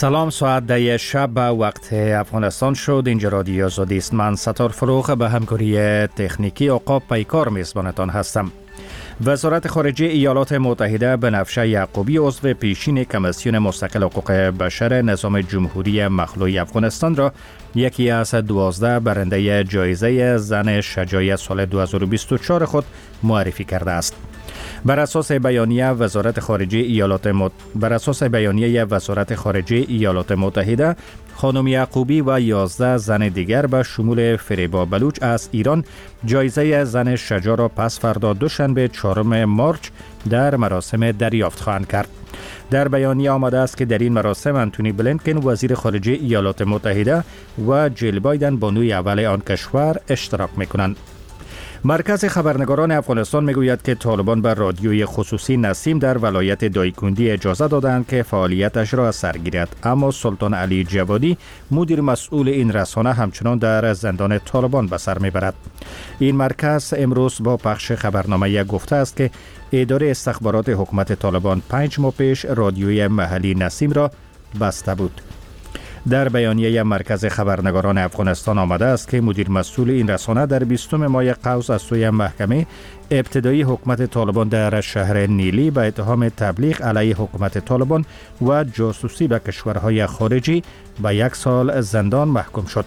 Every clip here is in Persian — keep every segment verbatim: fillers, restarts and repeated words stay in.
سلام، ساعت ده شب وقت افغانستان شد. اینجا رادیو آزادی است. من ستار فروغ به همکاری تکنیکی عقاب پیکار میزبانتان هستم. وزارت خارجه ایالات متحده بنفشه یعقوبی عضو پیشین کمیسیون مستقل حقوق بشر نظام جمهوری مخلوع افغانستان را یکی از دوازده برنده جایزه زن شجاعت سال دو هزار و بیست و چهار خود معرفی کرده است. بر اساس بیانیه وزارت خارجه ایالات مت... بر اساس بیانیه وزارت خارجه ایالات متحده، خانم یعقوبی و یازده زن دیگر به شمول فریبا بلوچ از ایران جایزه زن شجاع را پس فردا دوشنبه چهارم مارچ در مراسم دریافت خواهند کرد. در بیانیه آمده است که در این مراسم انتونی بلینکن وزیر خارجه ایالات متحده و جیل بایدن بانوی اول آن کشور اشتراک میکنند. مرکز خبرنگاران افغانستان میگوید که طالبان بر رادیوی خصوصی نسیم در ولایت دایکندی اجازه دادند که فعالیتش را از سر گیرد، اما سلطان علی جوادی مدیر مسئول این رسانه همچنان در زندان طالبان به سر میبرد. این مرکز امروز با پخش خبرنامه گفته است که اداره استخبارات حکومت طالبان پنج ماه پیش رادیوی محلی نسیم را بسته بود. در بیانیه مرکز خبرنگاران افغانستان آمده است که مدیر مسئول این رسانه در بیستم ماه قوس از سوی محکمه ابتدایی حکومت طالبان در شهر نیلی به اتهام تبلیغ علیه حکومت طالبان و جاسوسی به کشورهای خارجی به یک سال زندان محکوم شد.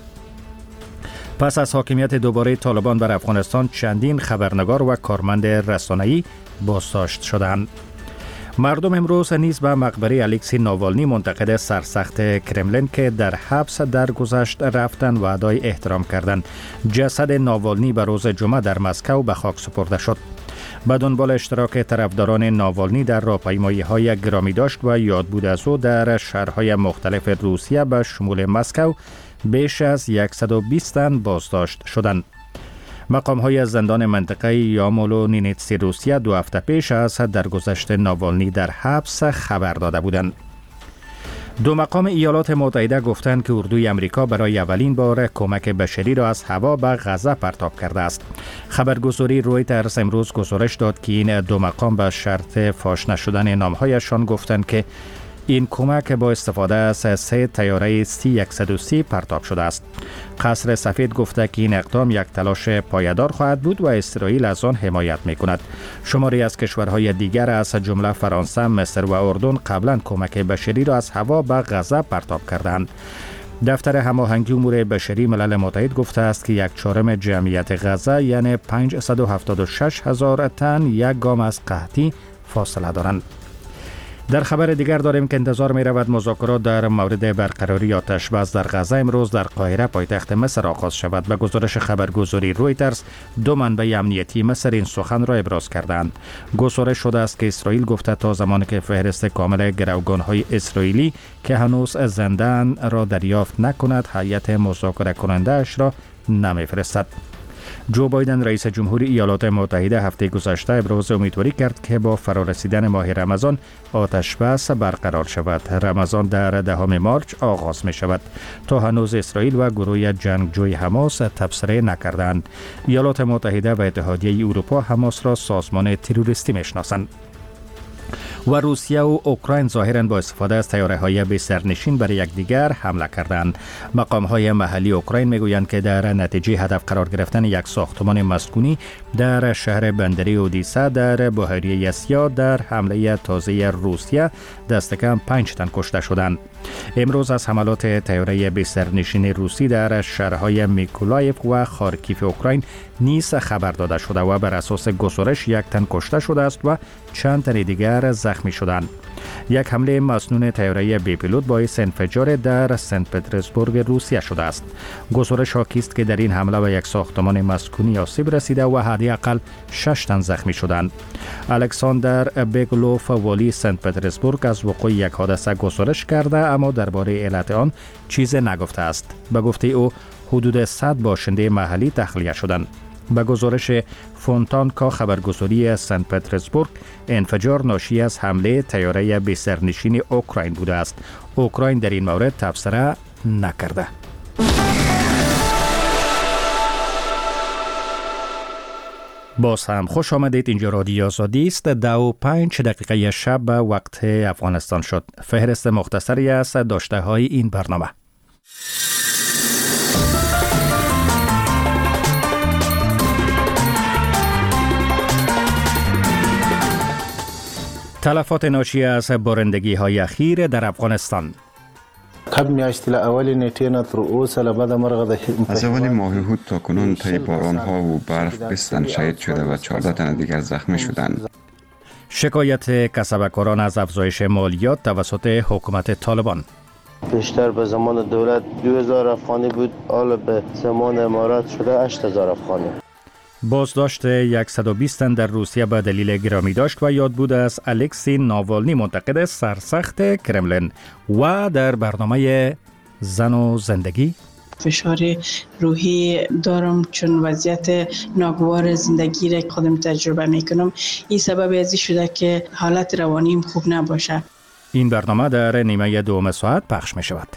پس از حاکمیت دوباره طالبان بر افغانستان چندین خبرنگار و کارمند رسانه‌ای بازداشت شدند. مردم امروز نیز به مقبره الکسی ناوالنی منتقد سرسخت کرملین که در حبس درگذشت رفتن و ادای احترام کردند. جسد ناوالنی به روز جمعه در مسکو به خاک سپرده شد. به دنبال اشتراک طرفداران ناوالنی در راهپیمایی‌های گرامی داشت و یاد بود از او در شهرهای مختلف روسیه به شمول مسکو بیش از صد و بیست تن بازداشت شدند. مقام های زندان منطقه یامولو نینیتسی روسیه دو هفته پیش از درگذشت ناوالنی در حبس خبر داده بودند. دو مقام ایالات متحده گفتند که اردوی امریکا برای اولین بار کمک بشری را از هوا به غزه پرتاب کرده است. خبرگزاری رویترز امروز گزارش داد که این دو مقام به شرط فاش نشدن نامهایشان گفتند که این کمک با استفاده از سه طیاره سی صد و سی پرتاب شده است. قصر سفید گفته که این اقدام یک تلاش پایدار خواهد بود و اسرائیل از آن حمایت می‌کند. شماری از کشورهای دیگر از جمله فرانسه، مصر و اردن قبلا کمک بشری را از هوا به غزه پرتاب کردند. دفتر هماهنگی امور بشری ملل متحد گفته است که یک چهارم جمعیت غزه یعنی پانصد و هفتاد و شش هزار تن یک گام از قحطی فاصله دارند. در خبر دیگر داریم که انتظار می رود مذاکرات در مورد برقراری آتش بس در غزه امروز در قاهره پایتخت مصر آغاز شود. به گزارش خبرگزاری رویترز دو منبع امنیتی مصر این سخن را ابراز کردند. گزارش شده است که اسرائیل گفته تا زمانی که فهرست کامل گروگان‌های اسرائیلی که هنوز زنده‌اند را دریافت نکند، هیئت مذاکره کننده اش را نمی‌فرستد. جو بایدن رئیس جمهوری ایالات متحده هفته گذشته ابراز امیدواری کرد که با فرارسیدن ماه رمضان آتش بس برقرار شود. رمضان در دهم مارچ آغاز می شود. تا هنوز اسرائیل و گروه جنگجوی حماس تبصره نکردند. ایالات متحده و اتحادیه اروپا حماس را سازمان تروریستی می شناسند. و روسیه و اوکراین ظاهراً با استفاده از طیاره‌های بی سرنشین بر یکدیگر حمله کردند. مقام‌های محلی اوکراین میگویند که در نتیجه هدف قرار گرفتن یک ساختمان مسکونی در شهر بندری اودیسا در بحیره اسیا در حمله تازه روسیه دست کم پنج تن کشته شدند. امروز از حملات طیاره بی سرنشین روسی در شهرهای میکولایف و خارکیف اوکراین نیز خبر داده شده و بر اساس گزارش یک تن کشته شده است و چند تن دیگر زخمی شدند. یک حمله مسنون طیاره بی پیلوت باعث انفجار در سنت پترزبورگ روسیه شده است. گزارش حاکی است که در این حمله به یک ساختمان مسکونی آسیب رسیده و حداقل شش تن زخمی شدند. الکساندر بگلوف والی سنت پترزبورگ از وقوع یک حادثه گزارش کرده اما درباره علت آن چیزی نگفته است. به گفته او حدود صد باشنده محلی تخلیه شدند. به گزارش فونتانکا خبرگزاری سنت پترزبورگ، انفجار ناشی از حمله طیاره بی سرنشین اوکراین بوده است. اوکراین در این مورد تبصره نکرده. باز هم خوش آمدید. اینجا رادیو آزادی است. دو و پنج دقیقه شب وقت افغانستان شد. فهرست مختصری از داشته های این برنامه. تلفات ناشی از بارندگی های اخیر در افغانستان. از اول ماه هود تا کنون طی باران ها و برف بیست تن شهید شده و چهارده تن دیگر زخمی شدند. شکایت کسبکاران از افزایش مالیات توسط حکومت طالبان. بیشتر به زمان دولت دو هزار افغانی بود، حالا به زمان امارات شده هشت هزار افغانی. بازداشت صد و بیست تن در روسیه به دلیل گرامی داشت و یاد بود از الکسی ناوالنی منتقد سرسخت کرملین. و در برنامه زن و زندگی فشار روحی دارم چون وضعیت ناگوار زندگی را خودم تجربه میکنم. این سبب ازی شده که حالت روانیم خوب نباشه. این برنامه در نیمه دوم ساعت پخش می شود.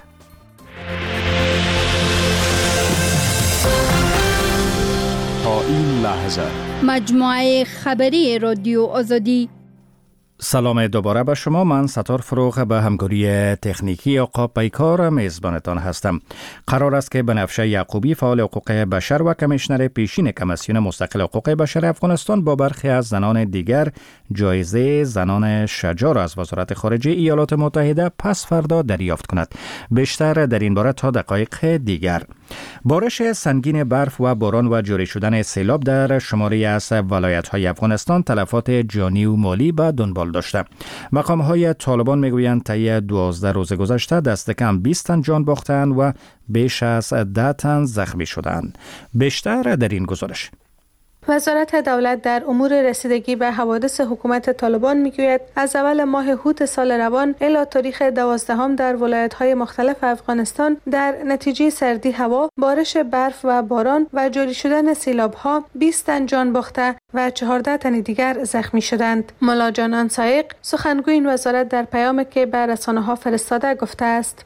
تا این لحظه مجموعه خبری رادیو آزادی. سلام دوباره به شما. من ستار فروغ به همکاری تکنیکی آقا پیکار میزبانتان هستم. قرار است که بنفشه یعقوبی فعال حقوق بشر و کمیشنر پیشین کمیسیون مستقل حقوق بشر افغانستان با برخی از زنان دیگر جایزه زنان شجاع را از وزارت خارجه ایالات متحده پس فردا دریافت کند. بیشتر در این باره تا دقایق دیگر. بارش سنگین برف و باران و جاری شدن سیلاب در شماری از ولایت‌های افغانستان تلفات جانی و مالی به دنبال داشته. مقام‌های طالبان میگویند طی دوازده روز گذشته دست کم بیست تن جان باختند و بیش از ده تن زخمی شدند. بیشتر در این گزارش. وزارت دولت در امور رسیدگی به حوادث حکومت طالبان میگوید از اول ماه هود سال روان الی تاریخ دوازدهم در ولایت‌های مختلف افغانستان در نتیجه سردی هوا، بارش برف و باران و جاری شدن سیلاب‌ها بیست تن جان باخته و چهارده تن دیگر زخمی شدند. مولا جانان سایق سخنگوی این وزارت در پیامی که به رسانه‌ها فرستاده گفته است: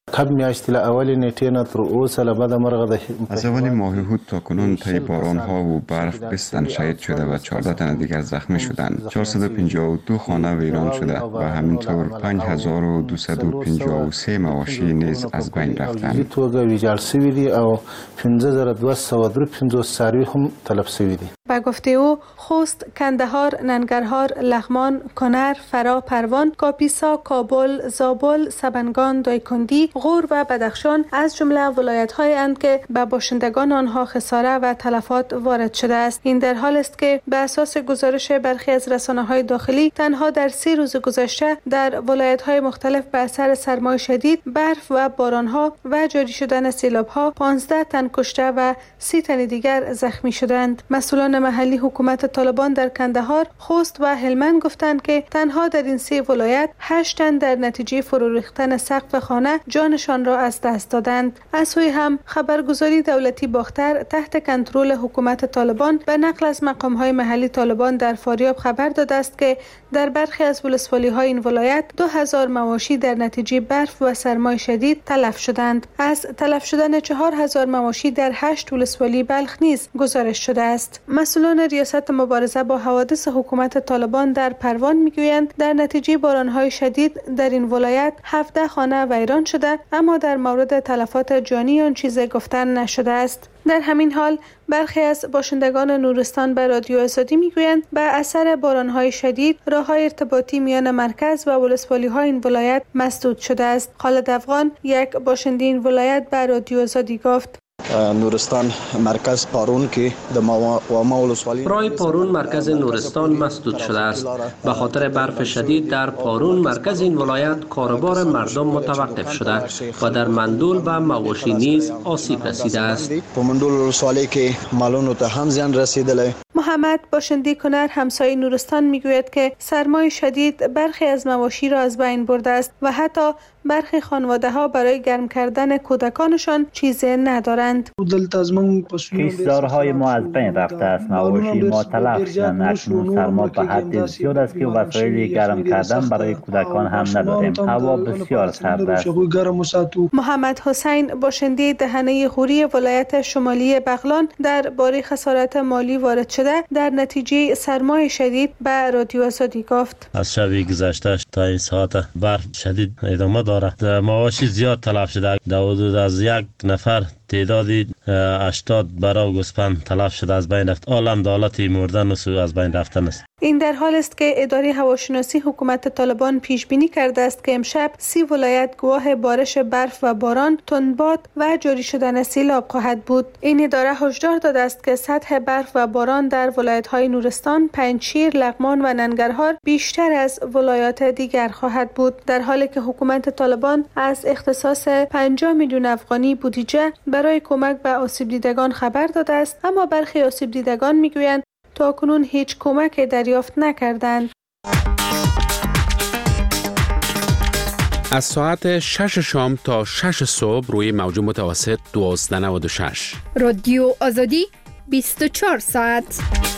از اول ماه هود تا کنون طی باران ها و برف بیست تن شهید شده و چهارده تن دیگر زخمی شدند. چهارصد و پنجاه و دو خانه ویران شده و همینطور پنج هزار و دویست و پنجاه و سه مواشی نیز از بین رفتند. با گفته او، خوست، کندهار، ننگرهار، لغمان، کنر، فرا، پروان، کاپیسا، کابل، زابل، سبنگان، دایکندی، غور و بدخشان از جمله ولایت‌هایی اند که به باشندگان آنها خساره و تلفات وارد شده است. این در حال است که به اساس گزارش برخی از رسانه‌های داخلی تنها در سه روز گذشته در ولایت‌های مختلف به اثر سرمای شدید، برف و باران‌ها و جاری شدن سیلاب‌ها پانزده تن کشته و سی تن دیگر زخمی شدند. مسئولان محلی حکومت طالبان در کندهار، خوست و هلمند گفتند که تنها در این سه ولایت هشت تن در نتیجه فرو ریختن سقف خانه جانشان را از دست دادند. از سوی هم خبرگزاری دولتی باختر تحت کنترل حکومت طالبان به نقل از مقام‌های محلی طالبان در فاریاب خبر داده است که در برخی از ولسوالی‌های این ولایت دو هزار مواشی در نتیجه برف و سرمای شدید تلف شدند. از تلف شدن چهار هزار مواشی در هشت ولسوالی بلخ نیز گزارش شده است. مسئولان ریاست مبارزه با حوادث حکومت طالبان در پروان میگویند در نتیجه باران‌های شدید در این ولایت هفده خانه ویران شده، اما در مورد تلفات جانی آن چیزی گفتن نشده است. در همین حال برخی از باشندگان نورستان به رادیو آزادی میگویند به اثر باران‌های شدید راه‌های ارتباطی میان مرکز و ولسوالی‌های این ولایت مسدود شده است. خالد افغان، یک باشنده این ولایت، به رادیو آزادی گفت: نورستان مرکز پارون که در واما ولسوالی راه پارون مرکز نورستان مسدود شده است. به خاطر برف شدید در پارون مرکز این ولایت کاروبار مردم متوقف شده و در مندول و مواشی نیز آسیب رسیده است. په مندول ولسوالی که مالونو ته هم زیان رسیدلی. محمد باشنده کنر همسایه نورستان میگوید که سرمای شدید برخی از مواشی را از بین برده است و حتی برخی خانواده ها برای گرم کردن کودکانشان چیزی ندارند. کشتزارهای ما از بین رفته است، مواشی ما تلف شدند. اکنون سرما به حد زیاد است که وسایل گرم کردن برای کودکان هم نداریم. هوا بسیار سرد است. محمد حسین باشنده دهنه غوری ولایت شمالی بغلان درباره خسارت مالی وارد شده در نتیجه سرمای شدید به رادیو آزادی گفت: از شب گذشته تا این ساعت برف شدید ادامه دارد. مواشی زیاد تلف شده. حدود از یک نفر تعدادی هشتاد برای گوسفند تلف شده از بین رفت. عالم دولت مردن و از بین رفتن است. این در حال است که اداره هواشناسی حکومت طالبان پیش بینی کرده است که امشب سی ولایت گواه بارش برف و باران، تندباد و جاری شدن سیلاب خواهد بود. این اداره هشدار داده است که سطح برف و باران در ولایت‌های نورستان، پنجشیر، لغمان و ننگرهار بیشتر از ولایات دیگر خواهد بود، در حالی که حکومت طالبان از اختصاص پنجاه میلیون افغانی بودجه برای کمک به آسیب دیدگان خبر داده است، اما برخی آسیب دیدگان میگویند تاکنون هیچ کمک دریافت نکردند. از ساعت شش شام تا شش صبح روی موج متوسط دوازده و نود و شش. رادیو آزادی بیست و چهار ساعت.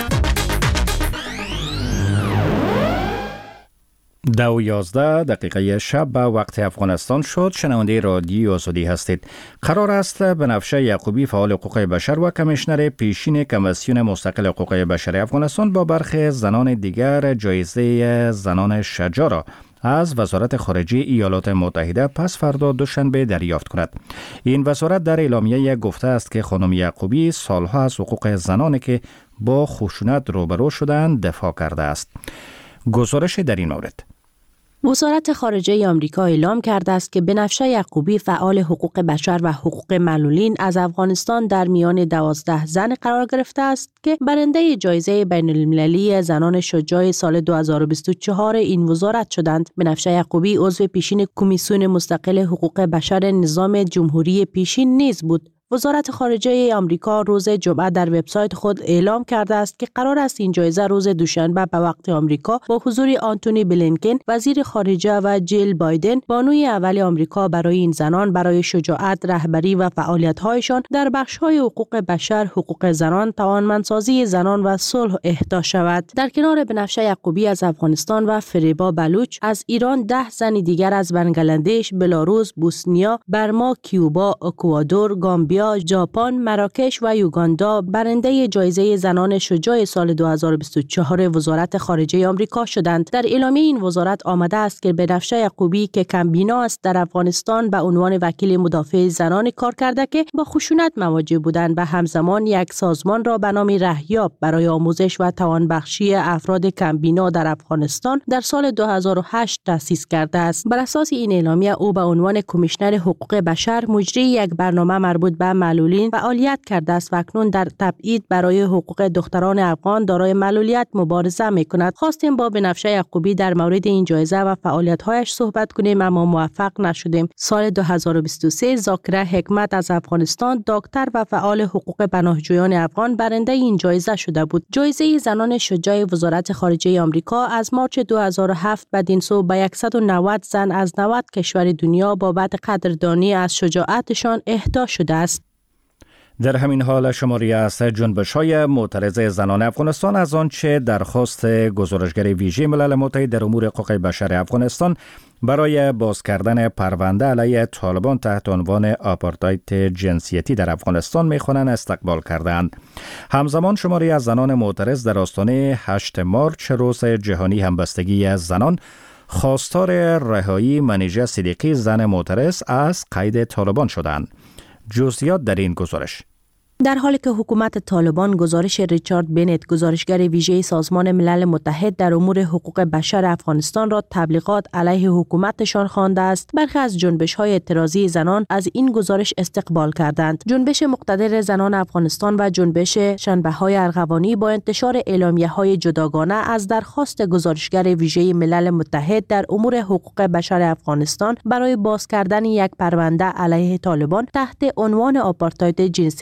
دو و یازده دقیقه شب به وقت افغانستان شد. شنونده رادیو آزادی هستید. قرار است بنفشه یعقوبی فعال حقوق بشر و کمیشنر پیشین کمیسیون مستقل حقوق بشر افغانستان با برخی زنان دیگر جایزه زنان شجاع را از وزارت خارجه ایالات متحده پس فردا دوشنبه دریافت کند. این وزارت در اعلامیه گفته است که خانم یعقوبی سالها از حقوق زنانی که با خشونت روبرو شدند دفاع کرده است. گزارش در این مورد: وزارت خارجه آمریکا اعلام کرده است که بنفشه یعقوبی فعال حقوق بشر و حقوق معلولین از افغانستان در میان دوازده زن قرار گرفته است که برنده جایزه بین المللی زنان شجاع سال دو هزار و بیست و چهار این وزارت شدند. بنفشه یعقوبی عضو پیشین کمیسیون مستقل حقوق بشر نظام جمهوری پیشین نیز بود. وزارت خارجه آمریکا روز جمعه در وبسایت خود اعلام کرده است که قرار است این جایزه روز دوشنبه به وقت آمریکا با حضور آنتونی بلینکن وزیر خارجه و جیل بایدن بانوی اول آمریکا برای این زنان برای شجاعت، رهبری و فعالیت‌هایشان در بخش‌های حقوق بشر، حقوق زنان، توانمندسازی زنان و صلح اهدا شود. در کنار بنفشه یعقوبی از افغانستان و فریبا بلوچ از ایران، ده زن دیگر از بنگلادش، بلاروس، بوسنیا، برما، کیوبا، اکوادور، گامبیا، ژاپن، مراکش و یوگاندا برنده جایزه زنان شجاع سال دو هزار و بیست و چهار وزارت خارجه آمریکا شدند. در اعلامیه این وزارت آمده است که بنفشه یعقوبی که کمبینا است در افغانستان به عنوان وکیل مدافع زنان کار کرده که با خشونت مواجه بودند و همزمان یک سازمان را به نام رهیاب برای آموزش و توانبخشی افراد کمبینا در افغانستان در سال دو هزار و هشت تأسیس کرده است. بر اساس این اعلامیه او به عنوان کمیشنر حقوق بشر مجری یک برنامه مربوط به معلولین فعالیت کرده است و اکنون در تبعید برای حقوق دختران افغان دارای معلولیت مبارزه می‌کند. خواستیم با بنفشه یعقوبی در مورد این جایزه و فعالیت‌هایش صحبت کنیم اما موفق نشدیم. سال دو هزار و بیست و سه ذاکره حکمت از افغانستان، دکتر و فعال حقوق پناهجویان افغان برنده این جایزه شده بود. جایزه زنان شجاع وزارت خارجه آمریکا از مارچ دو هزار و هفت بدین سو به صد و نود زن از نود کشور دنیا بابت قدردانی از شجاعتشان اهدا شده است. در همین حال شماری از جنبش‌های معترض زنان افغانستان از آنچه درخواست گزارشگر ویژه ملل متحد در امور حقوق بشر افغانستان برای باز کردن پرونده علیه طالبان تحت عنوان آپارتاید جنسیتی در افغانستان می‌خوانند استقبال کردند. همزمان شماری از زنان معترض در آستانه هشت مارچ روز جهانی همبستگی زنان خواستار رهایی منیژه صدیقی زن معترض از قید طالبان شدند. جزئیات در این گزارش: در حالی که حکومت طالبان گزارش ریچارد بنت گزارشگر ویژه سازمان ملل متحد در امور حقوق بشر افغانستان را تبلیغات علیه حکومتشان خوانده است، برخی از جنبش‌های اعتراضی زنان از این گزارش استقبال کردند. جنبش مقتدر زنان افغانستان و جنبش شنبه‌های ارغوانی با انتشار اعلامیه‌های جداگانه از درخواست گزارشگر ویژه ملل متحد در امور حقوق بشر افغانستان برای باز کردن یک پرونده علیه طالبان تحت عنوان آپارتاید جنسیتی در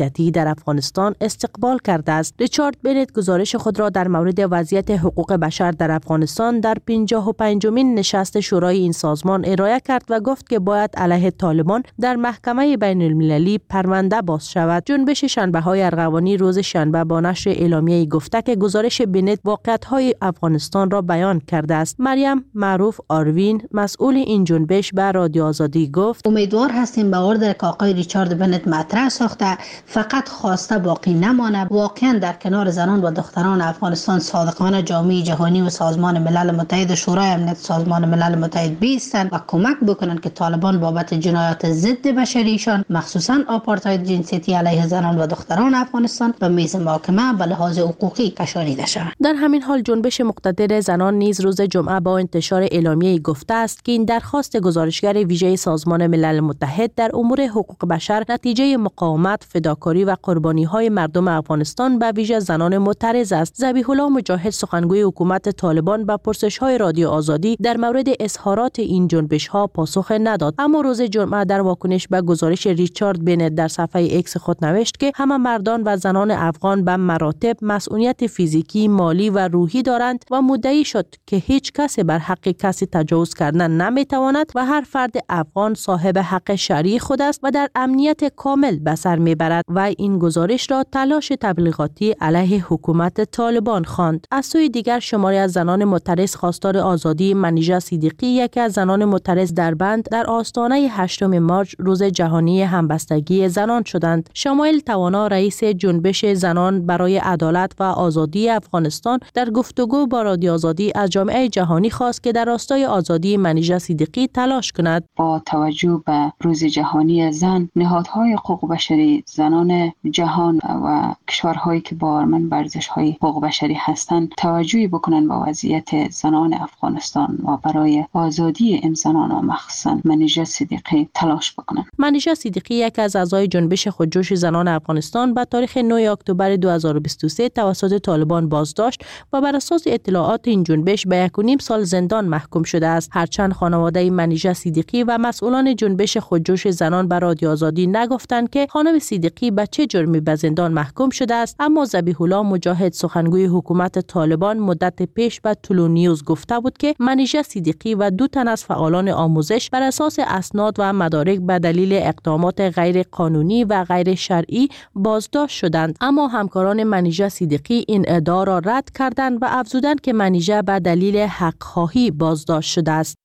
در افغانستان استقبال کرده است. ریچارد بنت گزارش خود را در مورد وضعیت حقوق بشر در افغانستان در پنجاه و پنجمین نشست شورای این سازمان ارائه کرد و گفت که باید علیه طالبان در محکمه بین المللی پرونده باز شود. جنبش شنبه‌های ارغوانی روز شنبه با نشر اعلامیه‌ای گفته که گزارش بنت واقعیت‌های افغانستان را بیان کرده است. مریم معروف آروین مسئول این جنبش به رادیو آزادی گفت: امیدوار هستیم به اوردر که آقای ریچارد بنت مطرح ساخته فقط خواسته باقی نمانه، واقعا در کنار زنان و دختران افغانستان صادقانه جامعه جهانی و سازمان ملل متحد و شورای امنیت سازمان ملل متحد بیستند و کمک بکنند که طالبان بابت جنایات ضد بشریشان مخصوصا آپارتاید جنسیتی علیه زنان و دختران افغانستان به میز محاکمه به لحاظ حقوقی کشانیده شود. در همین حال جنبش مقتدر زنان نیز روز جمعه با انتشار اعلامیه‌ای گفته است که این درخواست گزارشگر ویژه سازمان ملل متحد در امور حقوق بشر نتیجه مقاومت، فداکاری و قربانی‌های مردم افغانستان به ویژه زنان معترض است. ذبیح الله مجاهد سخنگوی حکومت طالبان به پرسش‌های رادیو آزادی در مورد اظهارات این جنبش‌ها پاسخ نداد، اما روز جمعه در واکنش به گزارش ریچارد بنت در صفحه ایکس خود نوشت که همه مردان و زنان افغان به مراتب مسئولیت فیزیکی، مالی و روحی دارند و مدعی شد که هیچ کسی بر حق کسی تجاوز کردن نمیتواند و هر فرد افغان صاحب حق شرعی خود است و در امنیت کامل به سر میبرد و این گزارش را تلاش تبلیغاتی علیه حکومت طالبان خواند. از سوی دیگر شماری از زنان معترض خواستار آزادی منیژه صدیقی، یکی از زنان معترض در بند، در آستانه هشتم مارچ روز جهانی همبستگی زنان شدند. شمایل توانا رئیس جنبش زنان برای عدالت و آزادی افغانستان در گفتگو با رادیو آزادی از جامعه جهانی خواست که در راستای آزادی منیژه صدیقی تلاش کند. با توجه به روز جهانی زن، نهادهای حقوق بشری زنان جهان و کشورهایی که باورمند بر ارزش‌های حقوق بشری هستند توجهی بکنند به وضعیت زنان افغانستان و برای آزادی این زنان و مخصوصا منیژه صدیقی تلاش بکنند. منیژه صدیقی یک از اعضای جنبش خودجوش زنان افغانستان به تاریخ نه اکتبر دو هزار و بیست و سه توسط طالبان بازداشت و بر اساس اطلاعات این جنبش به یک و نیم سال زندان محکوم شده است. هرچند خانواده منیژه صدیقی و مسئولان جنبش خودجوش زنان به رادیو آزادی نگفتند که خانم صدیقی به چه جرمی به زندان محکوم شده است، اما ذبیح الله مجاهد سخنگوی حکومت طالبان مدت پیش به طلوع نیوز گفته بود که منیژه صدیقی و دو تن از فعالان آموزش بر اساس اسناد و مدارک به دلیل اقدامات غیر قانونی و غیر شرعی بازداشت شدند، اما همکاران منیژه صدیقی این ادعا را رد کردند و افزودند که منیژه به دلیل حق‌خواهی بازداشت شده است.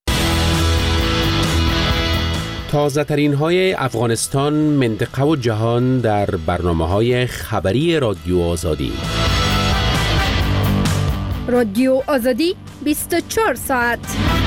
تازه ترین های افغانستان، منطقه و جهان در برنامه های خبری رادیو آزادی. رادیو آزادی بیست و چهار ساعت.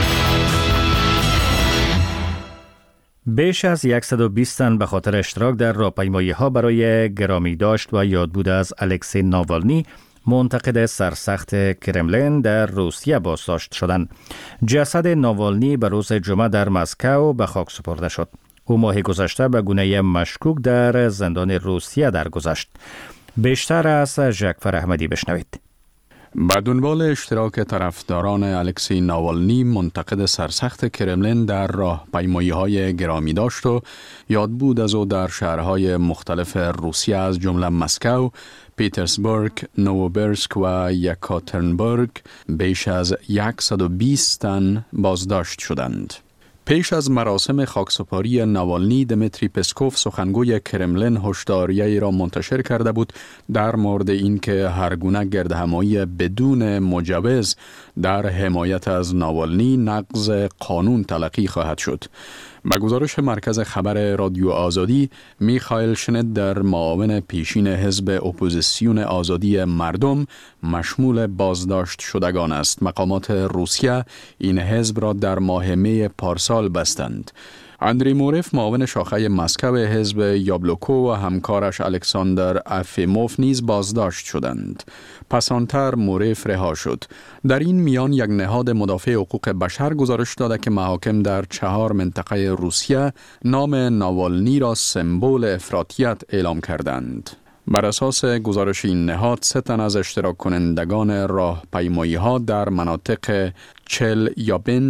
بیش از صد و بیست تن به خاطر اشتراک در راهپیمایی‌ها برای گرامی داشت و یادبود از الکسی ناوالنی، منتقد سرسخت کرملین، در روسیه بازداشت شدند. جسد ناوالنی به روز جمعه در مسکو به خاک سپرده شد. او ماه گذشته به گونه مشکوک در زندان روسیه درگذشت. بیشتر از جعفر احمدی بشنوید. به دنبال اشتراک طرفداران الکسی ناوالنی، منتقد سرسخت کرملین در راهپیمایی‌های گرامی داشت و یادبود از او در شهرهای مختلف روسیه از جمله مسکو، پیترزبورگ، نووبرسک و یکاترینبورگ بیش از صد و بیست تن بازداشت شدند. پیش از مراسم خاکسپاری ناوالنی، دمیتری پسکوف سخنگوی کرملین هشداریه‌ای را منتشر کرده بود در مورد اینکه هر گونه گردهمایی بدون مجوز در حمایت از ناوالنی نقض قانون تلقی خواهد شد. به گزارش مرکز خبر رادیو آزادی، میخائیل شنیدر، معاون پیشین حزب اپوزیسیون آزادی مردم، مشمول بازداشت شدگان است. مقامات روسیه این حزب را در ماه می پارسال بستند. اندری موریف، معاون شاخه مسکو حزب یابلوکو، و همکارش الکساندر افیموف نیز بازداشت شدند. پسانتر موریف رها شد. در این میان یک نهاد مدافع حقوق بشر گزارش داده که محاکم در چهار منطقه روسیه نام ناوالنی را سمبل افراطیت اعلام کردند. بر اساس گزارش این نهاد، سه تن از اشتراک کنندگان راهپیمایی‌ها در مناطق چلیابینسک،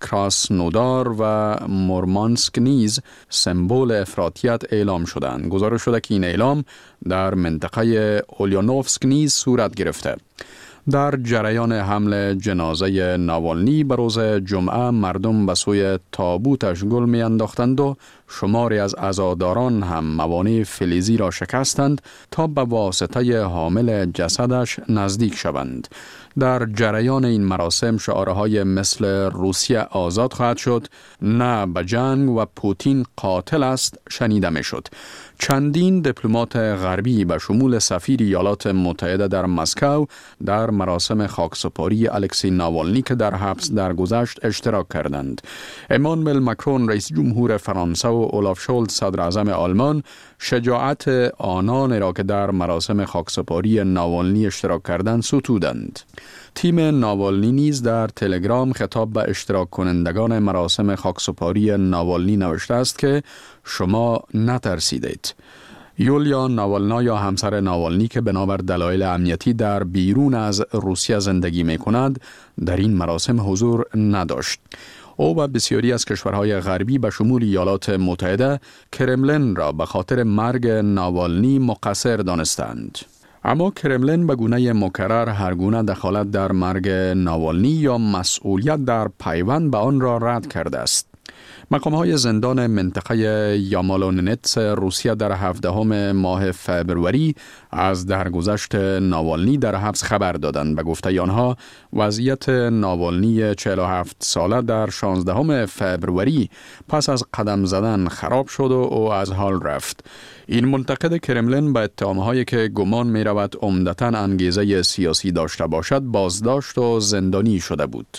کراسنودار و مورمانسک نیز سمبل افراطیت اعلام شدند. گزارش شده که این اعلام در منطقه اولیانوفسک نیز صورت گرفته. در جریان حمل جنازه ناوالنی به روز جمعه مردم به سوی تابوتش گل می انداختند و شماری از عزاداران هم موانع فلزی را شکستند تا به واسطه حامل جسدش نزدیک شوند. در جریان این مراسم شعارهای مثل روسیه آزاد خواهد شد، نه به جنگ و پوتین قاتل است شنیده می شد. چندین دیپلمات غربی به شمول سفیر ایالات متحده در مسکو در مراسم خاکسپاری الکسی ناوالنی که در حبس درگذشت اشتراک کردند. امانوئل ماکرون رئیس جمهور فرانسه و اولاف شولز صدر اعظم آلمان شجاعت آنان را که در مراسم خاکسپاری ناوالنی اشتراک کردند ستودند. تیم ناوالنی نیز در تلگرام خطاب به اشتراک کنندگان مراسم خاکسپاری ناوالنی نوشته است که شما نترسیدید. یولیا ناوالنا یا همسر ناوالنی که بنابر دلایل امنیتی در بیرون از روسیه زندگی می کند در این مراسم حضور نداشت. او و بسیاری از کشورهای غربی به شمول ایالات متحده کرملین را به خاطر مرگ ناوالنی مقصر دانستند. اما کرملین به گونه مکرر هر گونه دخالت در مرگ ناوالنی یا مسئولیت در پیوند به آن را رد کرده است. مقام‌های زندان منطقه یامالوننتس روسیه در هفدهم ماه فبروری از درگذشت ناوالنی در حبس خبر دادند. به گفته آنها وضعیت ناوالنی چهل و هفت ساله در شانزدهم فبروری پس از قدم زدن خراب شد و او از حال رفت. این منتقد کرملین به اتهام‌هایی که گمان می‌رود عمدتاً انگیزه سیاسی داشته باشد بازداشت و زندانی شده بود.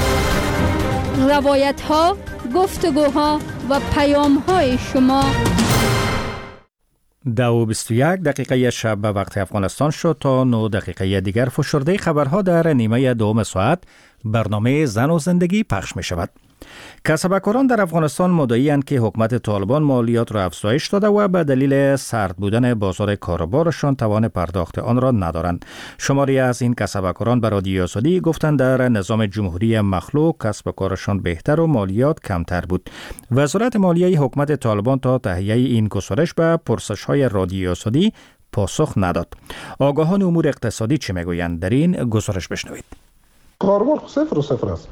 روایت ها، گفتگوها و پیام های شما. دو و بیست و یک دقیقه شب به وقت افغانستان شد تا نه دقیقه دیگر فشرده خبرها در نیمه دوم ساعت برنامه زن و زندگی پخش می شود. کسبکاران در افغانستان مدعی‌اند که حکومت طالبان مالیات را افزایش داده و به دلیل سرد بودن بازار کاروبارشان توان پرداخت آن را ندارند. شماری از این کسبکاران به رادیو آزادی گفتند در نظام جمهوری مخلوق کسب و کارشان بهتر و مالیات کمتر بود. وزارت مالیه حکومت طالبان تا تهیه این گزارش به پرسش‌های رادیو آزادی پاسخ نداد. آگاهان امور اقتصادی چه میگویند؟ در این گزارش بشنوید. کاروبار صفر و صفر است.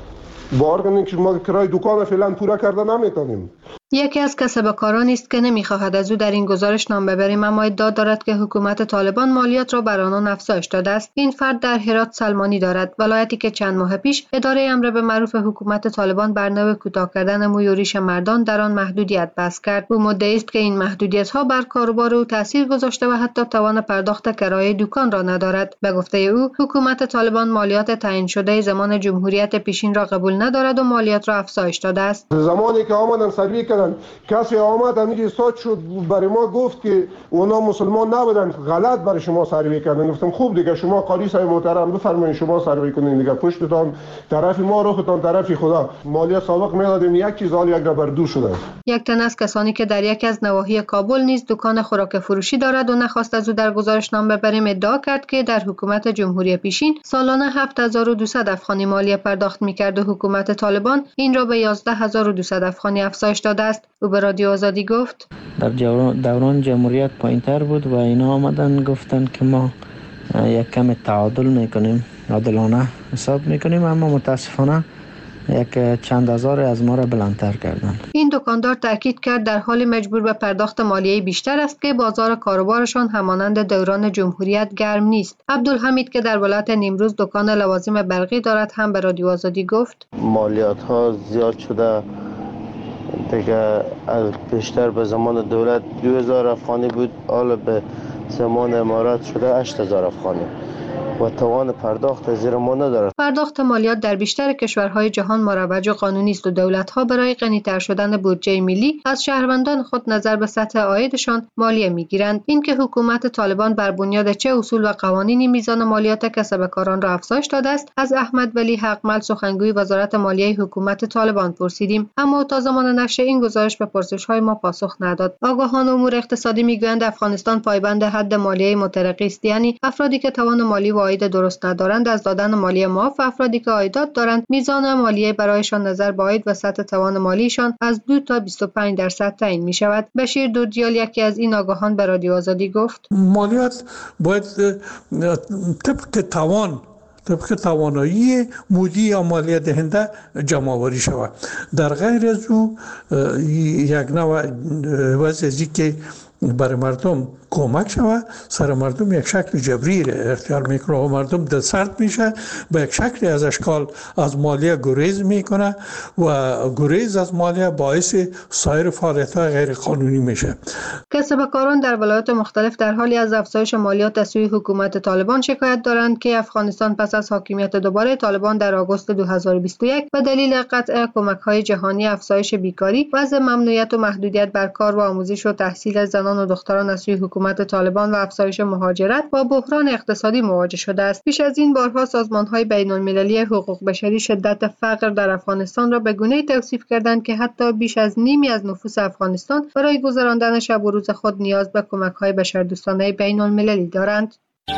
با ارگانی که ما کرای دکان فعلا پورا کرده نمیتونیم. یکی از کسبکارانی است که نمیخواهد از او در این گزارش نام ببریم، اما ادعا دارد که حکومت طالبان مالیات را بر آنان افزایش داده است. این فرد در هرات سلمانی دارد، ولایتی که چند ماه پیش اداره امر به معروف حکومت طالبان بر نوع کوتاه کردن موی و ریش مردان در آن محدودیت بس کرد. او مدعی است که این محدودیت ها بر کاروبار او تاثیر گذاشته و حتی توان پرداخت کرایه دکان را ندارد. به گفته او حکومت طالبان مالیات تعیین شده زمان جمهوریت پیشین را قبول ندارد و مالیات را افزایش داده است. زمانی که آمدن سروی کردن کسی آمد همینجا استاد شد برای ما گفت که اونا مسلمان نبودن، غلط برای شما سروی کردن. گفتم خوب دیگه شما قاضی صاحب محترم بفرمایید شما سروی کنین دیگه، پشتتان طرف ما روختان طرف خدا. مالیات سابق میدادیم یک چیز حال یک را بر دو شده. یک تن از کسانی که در یک از نواحی کابل نیز دکان خوراک فروشی دارد و نخواست از او در گزارش نام ببریم ادعا کرد که در حکومت جمهوری پیشین سالانه هفت هزار و دویست افغانی مالیه پرداخت می‌کرد و حکومت طالبان این را به یازده هزار و دویست افغانی افزایش داده است. او به رادیو آزادی گفت در دوران جمهوریت پایین‌تر بود و اینا آمدن گفتن که ما یک کم تعادل میکنیم، عادلانه حساب میکنیم، اما متاسفانه یک چند هزار از ما را بلندتر کردن. این دکاندار تاکید کرد در حال مجبور به پرداخت مالیه بیشتر است که بازار کاروبارشان همانند دوران جمهوریت گرم نیست. عبدالحمید که در ولایت نیمروز دکان لوازم برقی دارد هم به رادیو آزادی گفت مالیات ها زیاد شده دیگه، بیشتر به زمان دولت دو هزار افغانی بود، حالا به زمان امارات شده هشت هزار افغانی و توان پرداخت زیر ما ندارد. پرداخت مالیات در بیشتر کشورهای جهان مروج و قانونی است و دولت‌ها برای غنی‌تر شدن بودجه ملی از شهروندان خود نظر به سطح عایدشان مالیه می‌گیرند. اینکه حکومت طالبان بر بنیاد چه اصول و قوانینی میزان مالیات کسبکاران را افزایش داده است از احمد ولی حقمل سخنگوی وزارت مالیه حکومت طالبان پرسیدیم، اما تا زمان نشر این گزارش به پرسش‌های ما پاسخ نداد. آگاهان امور اقتصادی می‌گویند افغانستان پایبند حد مالیه مترقی است، یعنی افرادی که توان مالی عواید درست ندارند از دادن مالیه معاف و افرادی که عایدات دارند میزان مالیه برایشان نظر به عاید و سطح توان مالیشان از دو تا بیست و پنج درصد تعیین می شود. بشیر دودیال یکی از این آگاهان به رادیو آزادی گفت مالیات باید طبق توان طبق توانایی مودی یا مالیه دهنده جمع آوری شود. در غیر از او یک نوع وضع ازی که برای مردم کمک شود، سر مردم یک شکل جبری اختیار میکنه و مردم دل سرد میشه، به یک شکلی از اشکال از مالیه گریز میکنه و گریز از مالیه باعث سایر فعالیت‌های غیر قانونی میشه. کسبکاران در ولایات مختلف در حالی از افزایش مالیات از سوی حکومت طالبان شکایت دارند که افغانستان پس از حاکمیت دوباره طالبان در آگوست دو هزار و بیست و یک به دلیل قطع کمک‌های جهانی، افزایش بیکاری، وضع ممنوعیت و محدودیت بر کار و آموزش و تحصیل زنان و دختران از سوی حکومت طالبان و افزایش مهاجرت با بحران اقتصادی مواجه شده است. پیش از این بارها سازمان‌های بین‌المللی حقوق بشری شدت فقر در افغانستان را به گونه‌ای توصیف کردند که حتی بیش از نیمی از نفوس افغانستان برای گذراندن شب و روز خود نیاز به کمک‌های بشردوستانه بین‌المللی دارند.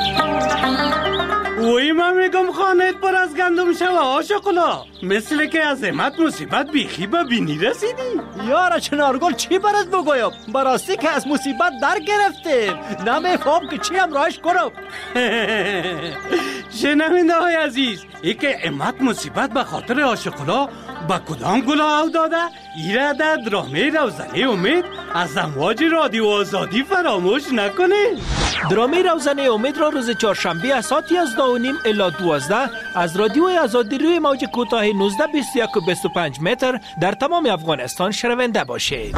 وی من میگم خانهت پر از گندم شوه آشقلا، مثل که از امت مصیبت بیخی به بینی رسیدی. یارا چنارگل چی برات بگویم؟ براستی که از مصیبت در گرفتیم، نمیفهم که چی هم راهش کنم. شنونده های عزیز، ای که امت مصیبت به خاطر آشقلا با کدام گلا او داده؟ ایره در درامه روزنه امید از امواج رادیو آزادی فراموش نکنه. درامه روزنه امید را روز چهارشنبه از ساعت یازده و نیم الی دوازده از رادیو آزادی روی موج کوتاه نوزده بیست و یک و بیست و پنج متر در تمام افغانستان شنونده باشید.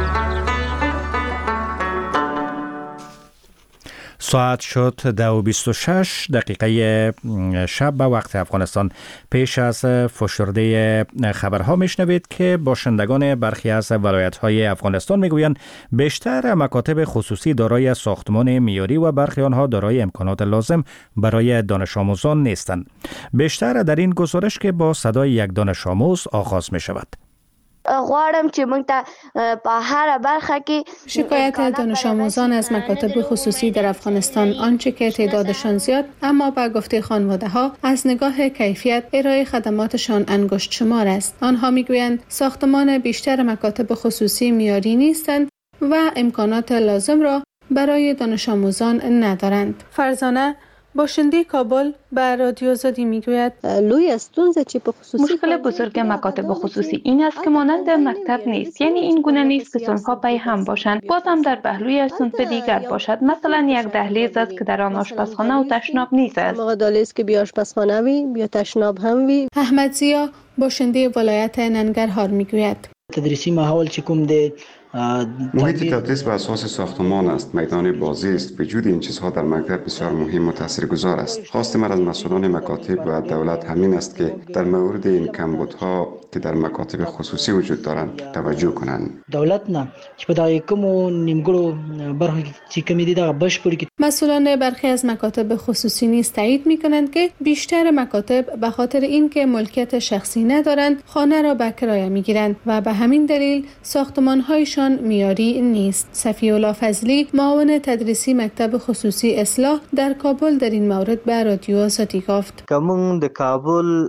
ساعت شد دو و بیست و شش دقیقه شب به وقت افغانستان. پیش از فشرده خبرها میشنوید که باشندگان برخی از ولایت‌های افغانستان میگویند بیشتر مکاتب خصوصی دارای ساختمان معیاری و برخی آنها دارای امکانات لازم برای دانش آموزان نیستند. بیشتر در این گزارش که با صدای یک دانش آموز آغاز می شود. غواړم چې موږ ته په هر برخه کې شکایت دانش آموزان از مکاتب خصوصی در افغانستان آنچه که تعدادشان زیاد اما به گفته خانواده ها از نگاه کیفیت ارائه خدماتشان انگشت شمار است. آنها میگویند ساختمان بیشتر مکاتب خصوصی معیاری نیستند و امکانات لازم را برای دانش آموزان ندارند. فرزانه باشنده کابل به رادیو آزادی میگوید لوی استونزه چی به خصوصی مشکل بزرگ مکاتب خصوصی این است که مانند مکتب نیست، یعنی این گونه نیست که صنف‌ها پای هم باشند، باز هم در پهلوی صنف دیگر باشد. مثلا یک دهلیز است که در آن آشپزخانه و تشناب نیست است. موقع دهلیز که بیا آشپزخانه وی بیا تشناب هم وی. احمد زیا باشنده ولایت ننگرهار میگوید تدریسی ماحول چې کوم دی محیط تدریس بر اساس ساختمان است، میدان بازی است. وجود این چیزها در مکتب بسیار مهم و تاثیرگذار است. خواست من از مسئولان مکاتب و دولت همین است که در مورد این کمبودها که در مکاتب خصوصی وجود دارند توجه کنند. دولت نه چې په دای کوم نیمګړو برخو چې کمی دي دا بشپړ کی. مسئولان برخی از مکاتب خصوصی نیز تایید می‌کنند که بیشتر مکاتب به خاطر اینکه ملکیت شخصی ندارند خانه را به کرایه می‌گیرند و به همین دلیل ساختمان‌هایشان معیاری نیست. صفی الله فضلی معاون تدریسی مکتب خصوصی اصلاح در کابل در این مورد به رادیو آزادی گفت کمون در کابل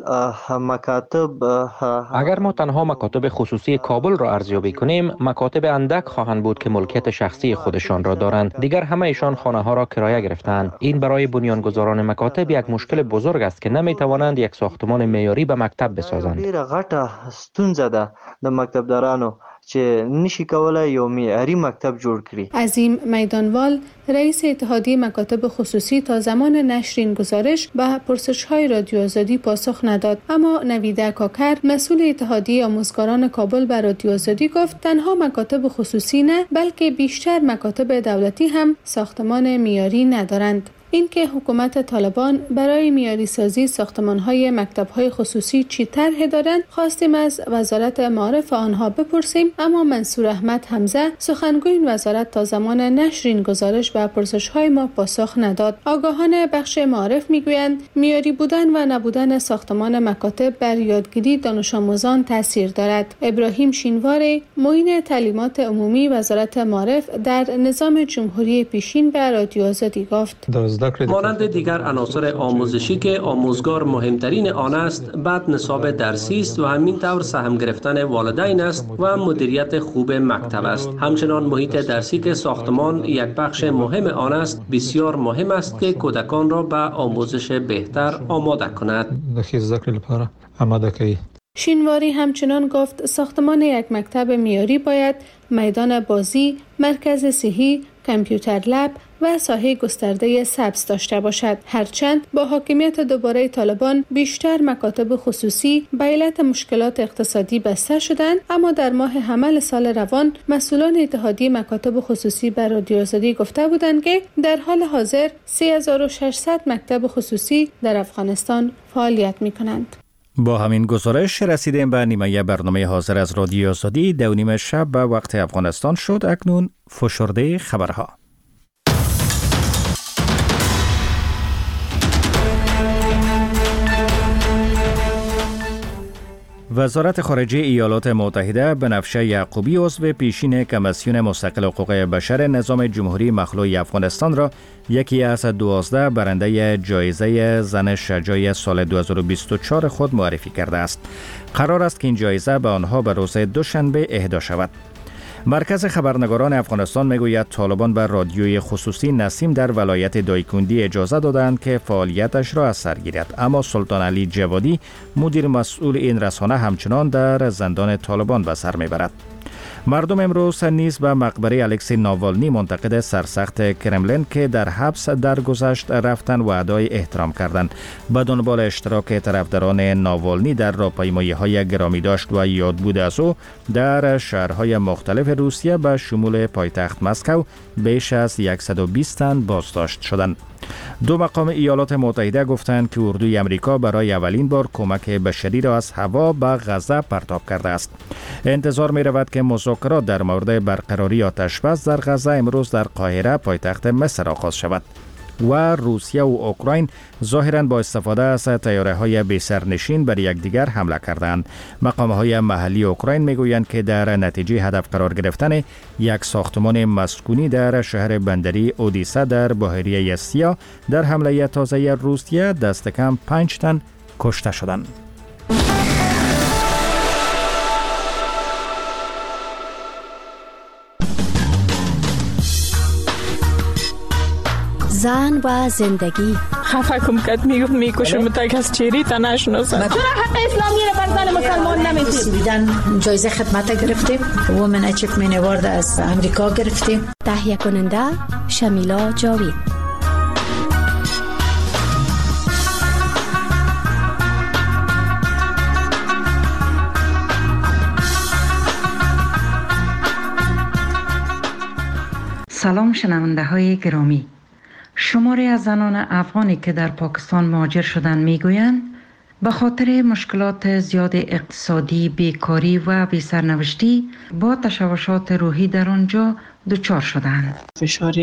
مکاتب اگر ما تنها مکاتب خصوصی کابل را ارزیابی کنیم، مکاتب اندک خواهند بود که ملکیت شخصی خودشان را دارند. دیگر همه ایشان خانه ها را کرایه گرفتند. این برای بنیانگذاران مکاتب یک مشکل بزرگ است که نمی توانند یک ساختمان معیاری به مکتب بسازند. ډیره غټه ستونزه ده د مکتبدارانو چې نشي کولای یو معیاري مکتب جوړ کړي. عظیم میدانوال رئیس اتحادیه مکاتب خصوصی تا زمان نشر این گزارش به پرسش‌های رادیو آزادی پاسخ نداد، اما نویده کاکر مسئول اتحادیه آموزگاران کابل به رادیو آزادی گفت تنها مکاتب خصوصی نه بلکه بیشتر مکاتب دولتی هم ساختمان معیاری ندارند. اینکه حکومت طالبان برای معیاری سازی ساختمان‌های مکتب‌های خصوصی چی طرح دارند خواستیم از وزارت معارف آنها بپرسیم، اما منصور احمد حمزه سخنگوی این وزارت تا زمان نشر این گزارش به پرسش‌های ما پاسخ نداد. آگاهان بخش معارف میگویند معیاری بودن و نبودن ساختمان مکاتب بر یادگیری دانش آموزان تاثیر دارد. ابراهیم شینوار معین تعلیمات عمومی وزارت معارف در نظام جمهوری پیشین به رادیو آزادی گفت مانند دیگر عناصر آموزشی که آموزگار مهمترین آن است، بعد نصاب درسی است و همین طور سهم گرفتن والدین است و مدیریت خوب مکتب است. همچنان محیط درسی که ساختمان یک بخش مهم آن است، بسیار مهم است که کودکان را به آموزش بهتر آماده کند. شینواری همچنان گفت ساختمان یک مکتب معیاری باید میدان بازی، مرکز صحی، کامپیوتر لب و ساحه گسترده سبز داشته باشد. هرچند با حاکمیت دوباره طالبان بیشتر مکاتب خصوصی به علت مشکلات اقتصادی بسته شدند، اما در ماه حمل سال روان مسئولان اتحادیه مکاتب خصوصی به رادیو آزادی گفته بودند که در حال حاضر سه هزار و ششصد مکتب خصوصی در افغانستان فعالیت می کنند. با همین گزارش رسیدیم به نیمه برنامه حاضر از رادیو آزادی. دو نیم شب به وقت افغانستان شد. اکنون فشرده خبرها. وزارت خارجه ایالات متحده بنفشه یعقوبی عضو پیشین کمیسیون مستقل حقوق بشر نظام جمهوری مخلوع افغانستان را یکی از دوازده برنده جایزه زن شجاع سال دو هزار و بیست و چهار خود معرفی کرده است. قرار است که این جایزه به آنها به روز دوشنبه اهدا شود. مرکز خبرنگاران افغانستان میگوید طالبان به رادیوی خصوصی نسیم در ولایت دایکندی اجازه دادند که فعالیتش را از سر گیرد، اما سلطان علی جوادی مدیر مسئول این رسانه همچنان در زندان طالبان به سر میبرد. مردم امروز نیز به مقبره الکسی ناوالنی منتقد سرسخت کرملین که در حبس درگذشت رفتن و ادای احترام کردند. به دنبال اشتراک طرفداران ناوالنی در راهپیمایی‌های گرامی داشت و یادبود از او در شهرهای مختلف روسیه به شمول پایتخت مسکو بیش از صد و بیست تن بازداشت شدند. دو مقام ایالات متحده گفتند که اردوی امریکا برای اولین بار کمک بشری را از هوا به غزه پرتاب کرده است. انتظار می رود که مذاکرات در مورد برقراری آتش‌بس در غزه امروز در قاهره پایتخت مصر آغاز شود. و روسیه و اوکراین ظاهراً با استفاده از طیاره‌های بی سرنشین بر یکدیگر حمله کردند. مقام‌های محلی اوکراین میگویند که در نتیجه هدف قرار گرفتن یک ساختمان مسکونی در شهر بندری اودیسا در بحیره سیاه در حمله تازه روسیه دست کم پنج تن کشته شدند. زن و زندگی خفه کم کت میگفت میکشم تا کس چیری تا نشناسن. چرا حق اسلامی رو بر زن مسلمان نمیدید؟ بیدن جایزه خدمت گرفتیم، وومن اچیومنت اوارد از امریکا گرفتیم. تهیه کننده شمیلا جاوید. سلام شنونده های گرامی. شماری از زنان افغانی که در پاکستان مهاجر شدند میگویند به خاطر مشکلات زیاد اقتصادی، بیکاری و بی‌سرنوشتی با تشوشات روحی در آنجا دچار شدند. فشار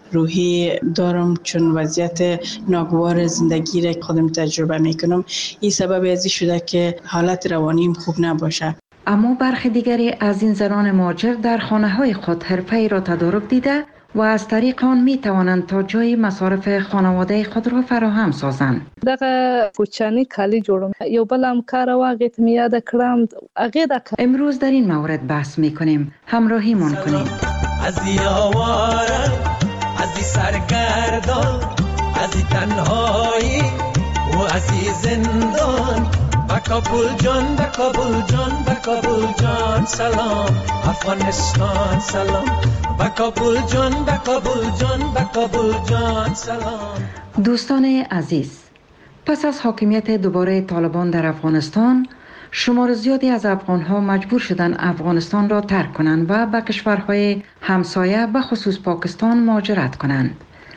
روحی دارم چون وضعیت ناگوار زندگی را خودم تجربه میکنم. این سبب ازی شده که حالت روانیم خوب نباشه. اما برخی دیگری از این زنان مهاجر در خانه های خود حرفه‌ای را تدارک دیده و از طریق آن می توانند تا جای مصارف خانواده خود را فراهم سازند. دغه کوچنی کالی جوړم یو بل هم کار واغت میاد کړم هغه د امروز در این مورد بحث می کنیم. همراهی من کنید. از یاواره از سرگردان از تنهایی و از زندان با کابل جان با کابل جان با کابل جان سلام افغانستان سلام با کابل جان با کابل جان با کابل جان سلام. دوستان عزیز، پس از حاکمیت دوباره طالبان در افغانستان شمار زیادی از افغانها مجبور شدند افغانستان را ترک کنند و به کشورهای همسایه به خصوص پاکستان مهاجرت کنند،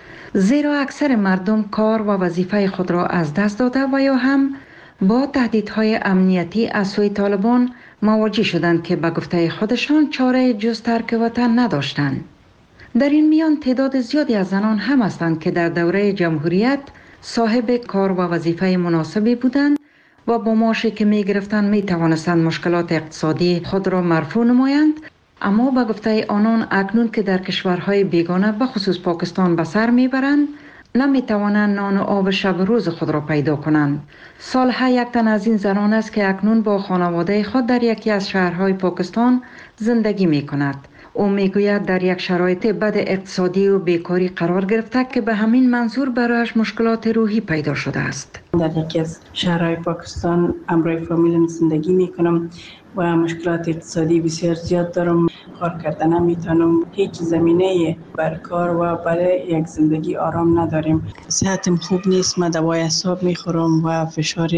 زیرا اکثر مردم کار و وظیفه خود را از دست داده و یا هم با تهدیدهای امنیتی از سوی طالبان مواجه شدند که به گفته خودشان چاره جز ترک وطن نداشتند. در این میان تعداد زیادی از زنان هم هستند که در دوره جمهوریت صاحب کار و وظیفه مناسبی بودند و با معاشی که می گرفتند می توانستند مشکلات اقتصادی خود را مرفوع نمایند، اما به گفته آنان اکنون که در کشورهای بیگانه به خصوص پاکستان به سر می برند نمی توانند نان و آب شب روز خود را پیدا کنند. صالحه یک تن از این زنان است که اکنون با خانواده خود در یکی از شهرهای پاکستان زندگی می کند. او میگوید در یک شرایط بد اقتصادی و بیکاری قرار گرفته که به همین منظور برایش مشکلات روحی پیدا شده است. در یکی از شهرهای پاکستان همراه فامیلم زندگی میکنم و مشکلات اقتصادی بسیار زیاد دارم. کار کردن نمیتونم، هیچ زمینه بر کار و برای یک زندگی آرام نداریم. صحتم خوب نیست، من دوای اعصاب میخورم و فشار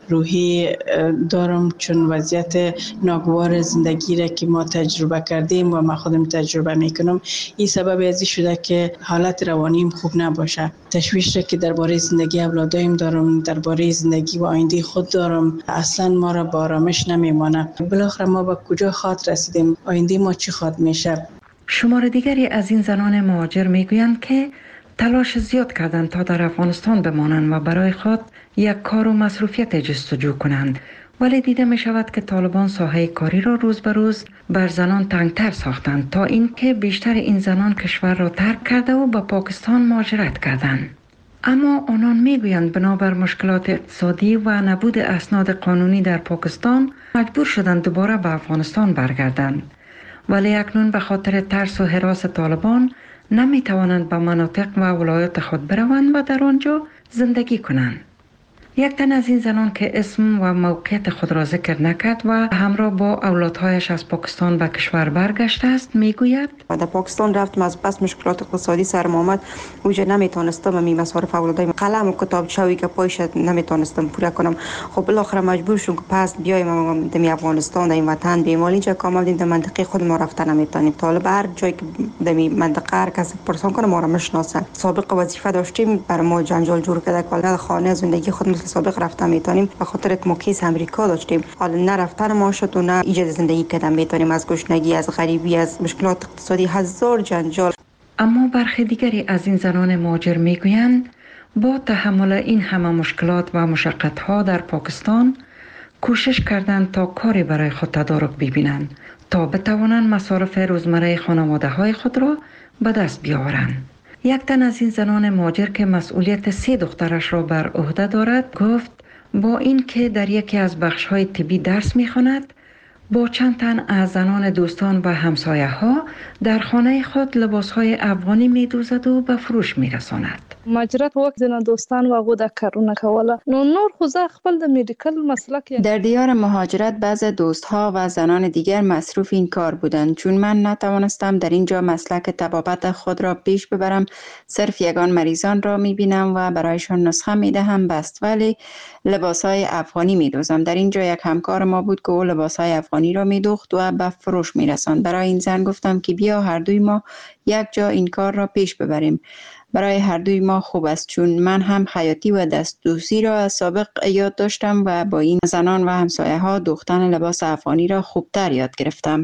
روحی دارم چون وضعیت ناگوار زندگی را که ما تجربه کردیم و من خودم تجربه میکنم این سبب ازی شده که حالت روانیم خوب نباشه. تشویش را که درباره زندگی اولادایم دارم، درباره زندگی و آینده خود دارم، اصلا ما را با آرامش نمیمانه. بالاخره ما به کجا خواهد رسیدیم؟ آینده ما چی خواهد میشه؟ شمار دیگری از این زنان مهاجر میگویند که تلاش زیاد کردند تا در افغانستان بمانند و برای خود یک کار و مصروفیت جستجو کنند، ولی دیده می شود که طالبان ساحه کاری را روز به روز بر زنان تنگتر ساختند تا اینکه بیشتر این زنان کشور را ترک کرده و به پاکستان مهاجرت کردند. اما آنان میگویند بنابر مشکلات اقتصادی و نبود اسناد قانونی در پاکستان مجبور شدند دوباره به افغانستان برگردند، ولی اکنون به خاطر ترس و هراس طالبان نمی توانند به مناطق و ولایات خود بروند و در آنجا زندگی کنند. یک تن از این زنان که اسم و موقعیت خود را ذکر نکرد و همراه با اولادهایش از پاکستان به کشور برگشته است میگوید در پاکستان رفتم، از بس مشکلات اقتصادی سرم آمد، اوجا نمیتونستم می مصارف اولادایم قلم و کتاب چاوی که پایش نمیتونستم پوره کنم. خب بالاخره مجبور شدم که پس بیایم در افغانستان، در این وطن بیایم. اینجا کامل در منطقه خود ما رفتن نمیتونیم. طالب هر جایی که در منطقه هر کسی پرسان کنه ما را میشناسه. سابقه وظیفه داشتیم، بر ما جنجال جور کرده که در خانه زندگی خود سابق رفتن میتونیم به خاطر که ما کیس امریکا داشتیم. حالا نه رفتن ما شد و نه ایجاد زندگی کردن میتونیم، از گشنگی، از غریبی، از مشکلات اقتصادی، هزار جنجال. اما برخی دیگری از این زنان مهاجر میگویند با تحمل این همه مشکلات و مشقت‌ها در پاکستان کوشش کردند تا کاری برای خود تدارک ببینند تا بتوانند مصارف روزمره خانواده‌های خود را به دست بیاورند. یک تن از این زنان مهاجر که مسئولیت سه دخترش را بر عهده دارد گفت با این که در یکی از بخش‌های طبی درس می‌خواند، با چند تن از زنان دوستان و همسایه ها در خانه خود لباس‌های افغانی می‌دوزد و به فروش می‌رساند. مهاجرت وقت زن دوستان و غو د کارونه کوله نو نور خو زه خپل د میډیکل مسلک. در دیار مهاجرت بعض دوستها و زنان دیگر مصروف این کار بودند، چون من نتوانستم در اینجا مسلک طبابت خود را پیش ببرم. صرف یگان مریضان را می‌بینم و برایشان نسخه می‌دهم بست، ولی لباس‌های افغانی می‌دوزم. در اینجا یک همکار ما بود که او لباس‌های افغانی را می‌دوخت و به فروش می‌رساند. برای این زن گفتم که بیا هر دوی ما یک جا این کار را پیش ببریم. برای هر دوی ما خوب است، چون من هم خیاطی و دستدوزی را از سابق یاد داشتم و با این زنان و همسایه ها دوختن لباس افغانی را خوبتر یاد گرفتم.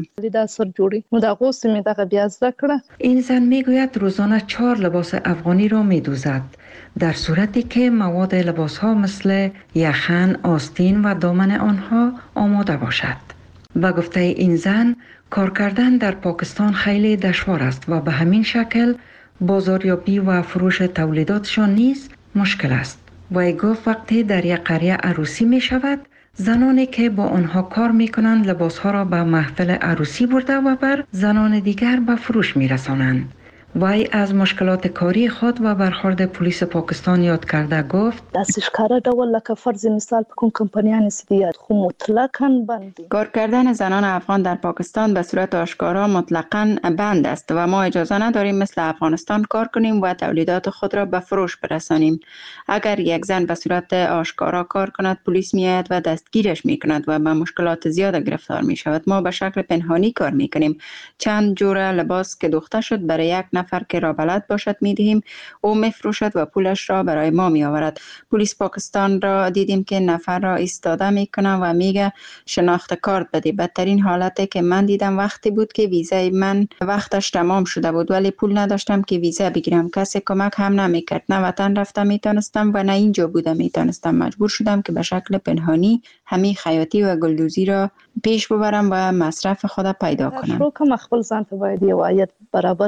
این زن میگوید روزانه چهار لباس افغانی را میدوزد، در صورتی که مواد لباس ها مثل یخن، آستین و دامن آنها آماده باشد. به گفته این زن کار کردن در پاکستان خیلی دشوار است و به همین شکل بازاریابی و فروش تولیداتشان نیز مشکل است. و گفت وقتی در یک قریه عروسی می شود، زنانی که با آنها کار می کنند لباس ها را به محفل عروسی برده و بر زنان دیگر به فروش می رسانند. وی از مشکلات کاری خود و برخورد پلیس پاکستان یاد کرده گفت دستش کار ډول لکه فرض مثال په کوم کمپنیانو سیدیات خو مطلقاً بند. کار کردن زنان افغان در پاکستان به صورت آشکارا مطلقاً بند است و ما اجازه نداریم مثل افغانستان کار کنیم و تولیدات خود را به فروش برسانیم. اگر یک زن به صورت آشکارا کار کند، پلیس میآید و دستگیرش میکند و به مشکلات زیاد گرفتار می شود. ما به شکل پنهانی کار میکنیم. چند جور لباس که دوخته شد برای یک نفر که را بلد باشد میدهیم، او میفروشد و پولش را برای ما می آورد. پلیس پاکستان را دیدیم که نفر را ایستاده میکنه و میگه شناخت کارت بده. بدترین حالتی که من دیدم وقتی بود که ویزای من وقتش تمام شده بود ولی پول نداشتم که ویزا بگیرم. کسی کمک هم نمیکرد. نه وطن رفتم میتونستم و نه اینجا بودم میتونستم. مجبور شدم که به شکل پنهانی همین خیاطی و گلدوزی را پیش ببرم و مصرف خود پیدا کنم. شروع کم خپل ځان ته باید یو عاید برابر کم.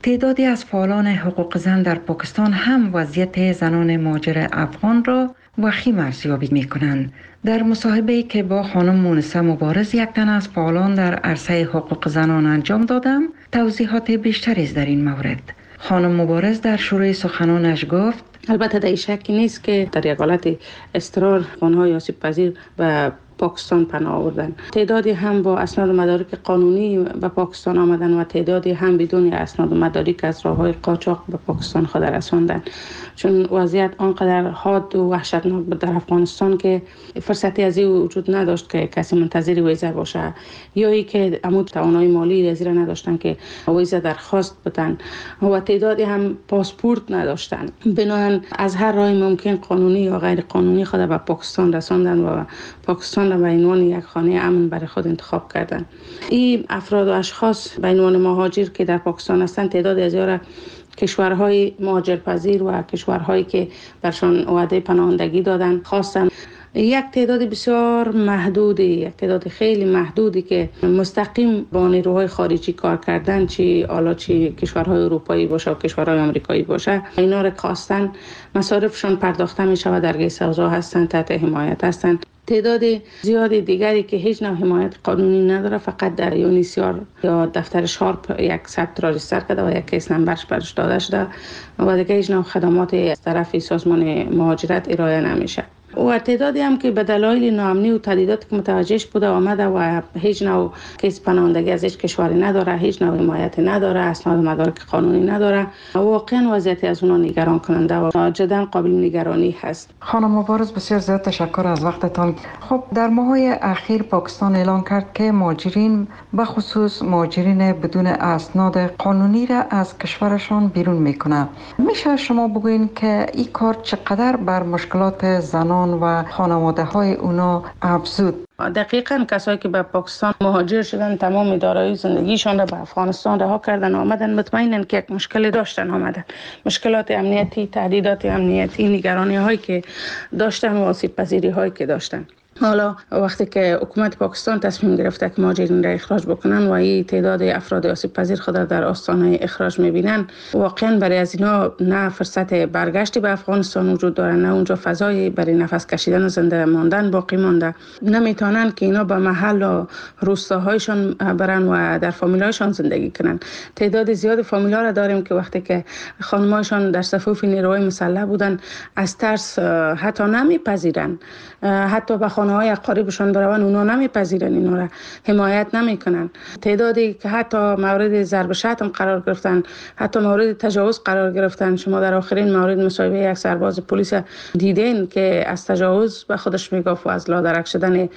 تعدادی از فعالان حقوق زن در پاکستان هم وضعیت زنان مهاجر افغان را وخیم ارزیابی می کنند. در مصاحبه‌ای که با خانم مونسه مبارز یک تن از فعالان در عرصه حقوق زنان انجام دادم، توضیحات بیشتری در این مورد. خانم مبارز در شروع سخنانش گفت: البته در شکی نیست که در یک حالت اضطرار افغان‌های آسیب پذیر و پاکستان پناه آوردن. تعدادی هم با اسناد و مدارک قانونی به پاکستان آمدن و تعدادی هم بدون اسناد و مدارک از راه‌های قاچاق به پاکستان خود رساندن. چون وضعیت آنقدر حاد و وحشتناک بود در افغانستان که فرصتی از این وجود نداشت که کسی منتظر ویزا باشه، یا ای که عمود توانایی مالی از این نداشتن که ویزا درخواست بدن و تعدادی هم پاسپورت نداشتن. بنابراین از هر راه ممکن قانونی یا غیر قانونی خود به پاکستان رساندن و پاکستان را به عنوان یک خانه امن برای خود انتخاب کردن. این افراد و اشخاص به عنوان مهاجر که در پاکستان هستند، تعداد زیاد کشورهای مهاجرپذیر و کشورهایی که برشان وعده پناهندگی دادن خواستن. یک تعداد بسیار محدودی، یک تعداد خیلی محدودی که مستقیم با نیروهای خارجی کار کردن، چی حالا چی کشورهای اروپایی باشه و کشورهای آمریکایی باشه، اینا را خواستن مصارفشان پرداخته می شود، درگیر سوزا هستند، تحت حمایت هستند. تعداد زیادی دیگری که هیچ نوع حمایت قانونی نداره، فقط در یونیسیار یا دفتر شارپ یک ثبت را رجیستر کرده و یک کیس نمبرش برش داده شده و دیگه هیچ نوع خدمات از طرف سازمان مهاجرت ارائه نمیشه. و تعدادی هم که به دلایل ناامنی و تهدیدات که متوجهش بوده آمده و هیچ نوع کیس پناهندگی از هیچ کشوری نداره، هیچ نوع حمایت نداره، اسناد و مدارک قانونی نداره، واقعا وضعیت از اونها نگران کننده و جدا قابل نگرانی هست. خانم مبارز، بسیار زیاد تشکر از وقتتان. خب در ماه‌های اخیر پاکستان اعلام کرد که مهاجرین به خصوص مهاجرین بدون اسناد قانونی را از کشورشان بیرون میکنه. میشه شما بگوین که این کار چقدر بر مشکلات زنان و خانواده های اونا افزود؟ دقیقاً کسایی که به پاکستان مهاجر شدن تمام دارایی زندگیشان را به افغانستان رها کردن آمدن، مطمئنن که یک مشکل داشتن آمدن، مشکلات امنیتی، تهدیدات امنیتی، نگرانی هایی که داشتن و آسیب پذیری هایی که داشتن. حالا وقتی که حکومت پاکستان تصمیم گرفته که مهاجرین را اخراج بکنن و این تعداد افراد آسیب پذیر خود در آستانه اخراج میبینن، واقعا برای از اینا نه فرصت برگشتی به افغانستان وجود داره، نه اونجا فضایی برای نفس کشیدن و زنده ماندن باقی مانده. نمیتونن که اینا به محل و روستاهایشان برن و در فامیلایشان زندگی کنن. تعداد زیاد فامیلا را داریم که وقتی که خانمایشان در صفوف نیروهای مسلح بودن، از ترس حتی نمیپذیرن، حتی به خانه‌های اقاربشان برون اونا نمیپذیرن، اینا را حمایت نمیکنن. تعدادی که حتی مورد ضرب شتم قرار گرفتن، حتی مورد تجاوز قرار گرفتن. شما در آخرین مورد مصاحبه یک سرباز پلیس دیدین که از تجاوز به خودش میگفت و از لادرک شدن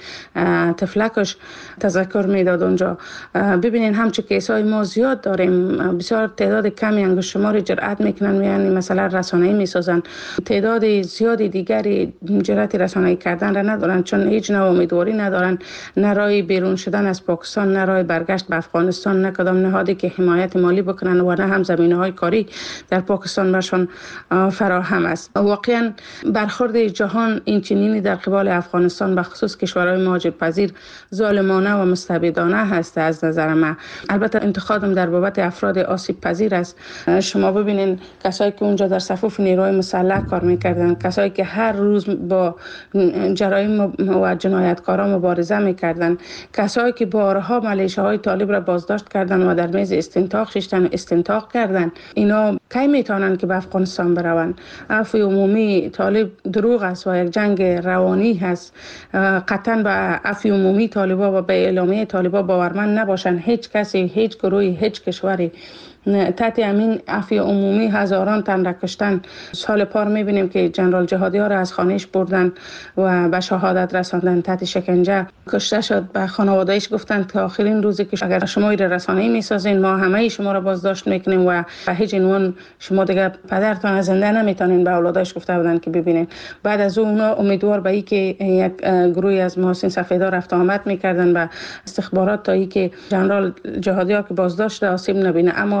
طفلکش تذکر میداد اونجا. ببینین همچون کیسای ما زیاد داریم، بسیار تعداد کمی انگشت شماری جرأت میکنن میان مثلا رسانه‌ای میسازن، تعداد زیادی دیگری جرأت رسانه‌ای کردن را ندارن، چون هیچ نوع امیدواری ندارن، نه راه بیرون شدن از پاکستان، نه راه برگشت به افغانستان، نه کدام نهادی که حمایت مالی بکنن و نه هم زمینه‌های کاری در پاکستان برشان فراهم است. واقعا برخورد جهان این چنینی در قبال افغانستان به خصوص کشورهای مهاجرپذیر ظالمانه و مستبدانه هست از نظر من. البته انتقادم در بابت افراد آسیب پذیر است. شما ببینین کسایی که اونجا در صفوف نیروهای مسلح کار میکردن، کسایی که هر روز با جرایم و جنایتکاران مبارزه میکردن، کسایی که بارها ملیشه های طالب را بازداشت کردن و در میز استنطاق ششتن و استنطاق کردن، اینا کی میتونن که به افغانستان برون؟ عفو عمومی طالب دروغ است و یک جنگ روانی هست. قطعا به عفو عمومی طالبا و به اعلامیه طالبا باورمند نباشن. هیچ کسی، هیچ گروهی، هیچ کشوری تحت امین عفو عمومی هزاران تن را کشتن. سال پار میبینیم که جنرال جهادی ها را از خانهش بردن و به شهادت رساندن، تحت شکنجه کشته شد. به خانواده‌اش گفتن که آخرین روزی که اگر شما این رسانه‌ای میسازین ما همه شما را بازداشت میکنیم و به هیچ عنوان شما دیگه پدرتان زنده نمیتونین. به اولادش گفته بودن که ببینین. بعد از اون امیدوار به این که یک گروهی از محسن سفیدا رفت آمد میکردن به استخبارات تا این که جنرال جهادی ها که بازداشت آسیب نبینه، اما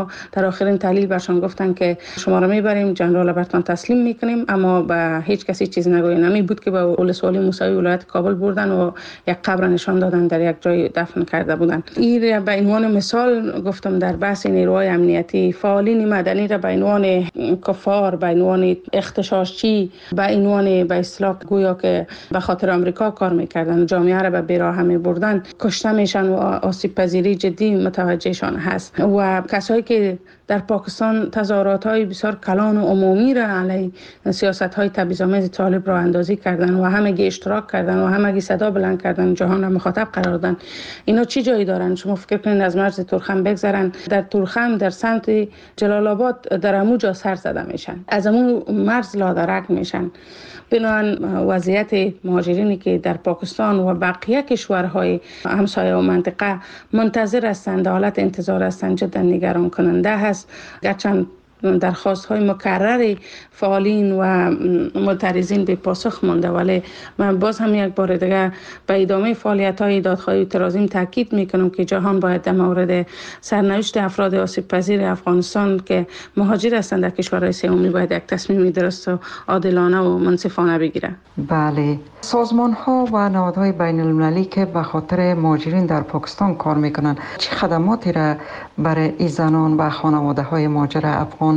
در آخرین تحلیل برشان گفتن که شما را میبریم جنرال برتان تسلیم میکنیم، اما به هیچ کسی چیز نگویند. نمی بود که به ولسوالی موسوی ولایت کابل بردن و یک قبر نشان دادن، در یک جای دفن کرده بودن. این به عنوان مثال گفتم در بحث نیروهای امنیتی، فعالین مدنی را به عنوان کفار، به عنوان اغتشاشچی، به عنوان به اصطلاح گویا که به خاطر آمریکا کار میکردن، جامعه را به بیراه میبردن، کشته میشن و آسیب پذیری جدی متوجهشان هست. و کسایی که در پاکستان تظاهرات‌های بسیار کلان و عمومی را علیه سیاست‌های تبعیض‌آمیز طالب را اندازی کردن و همگی اشتراک کردن و همگی صدا بلند کردن، جهان را مخاطب قرار دادن. اینا چی جایی دارن؟ شما فکر کنید از مرز تورخم بگذرن، در تورخم در سمت جلال آباد در اموجا سر زده میشن، از امو مرز لادرک میشن. بنابراین وضعیت مهاجرینی که در پاکستان و بقیه کشورهای همسایه و منطقه منتظر هستند، حالت انتظار هستند، جدا نگران کننده هست. گرچه درخواست های مکرر فعالین و معترضین به پاسخ مانده، ولی من باز هم یک بار دیگه به ادامه فعالیت های دادخواهی و اعتراضیم تاکید میکنم که جهان باید در مورد سرنوشت افراد آسیب پذیر افغانستان که مهاجر هستند در کشورهای سومی باید یک تصمیم درست و عادلانه و منصفانه بگیره. بله، سازمان ها و نهادهای بین المللی که به خاطر مهاجرین در پاکستان کار میکنن چه خدماتی را برای این زنان و خانواده های مهاجر افغان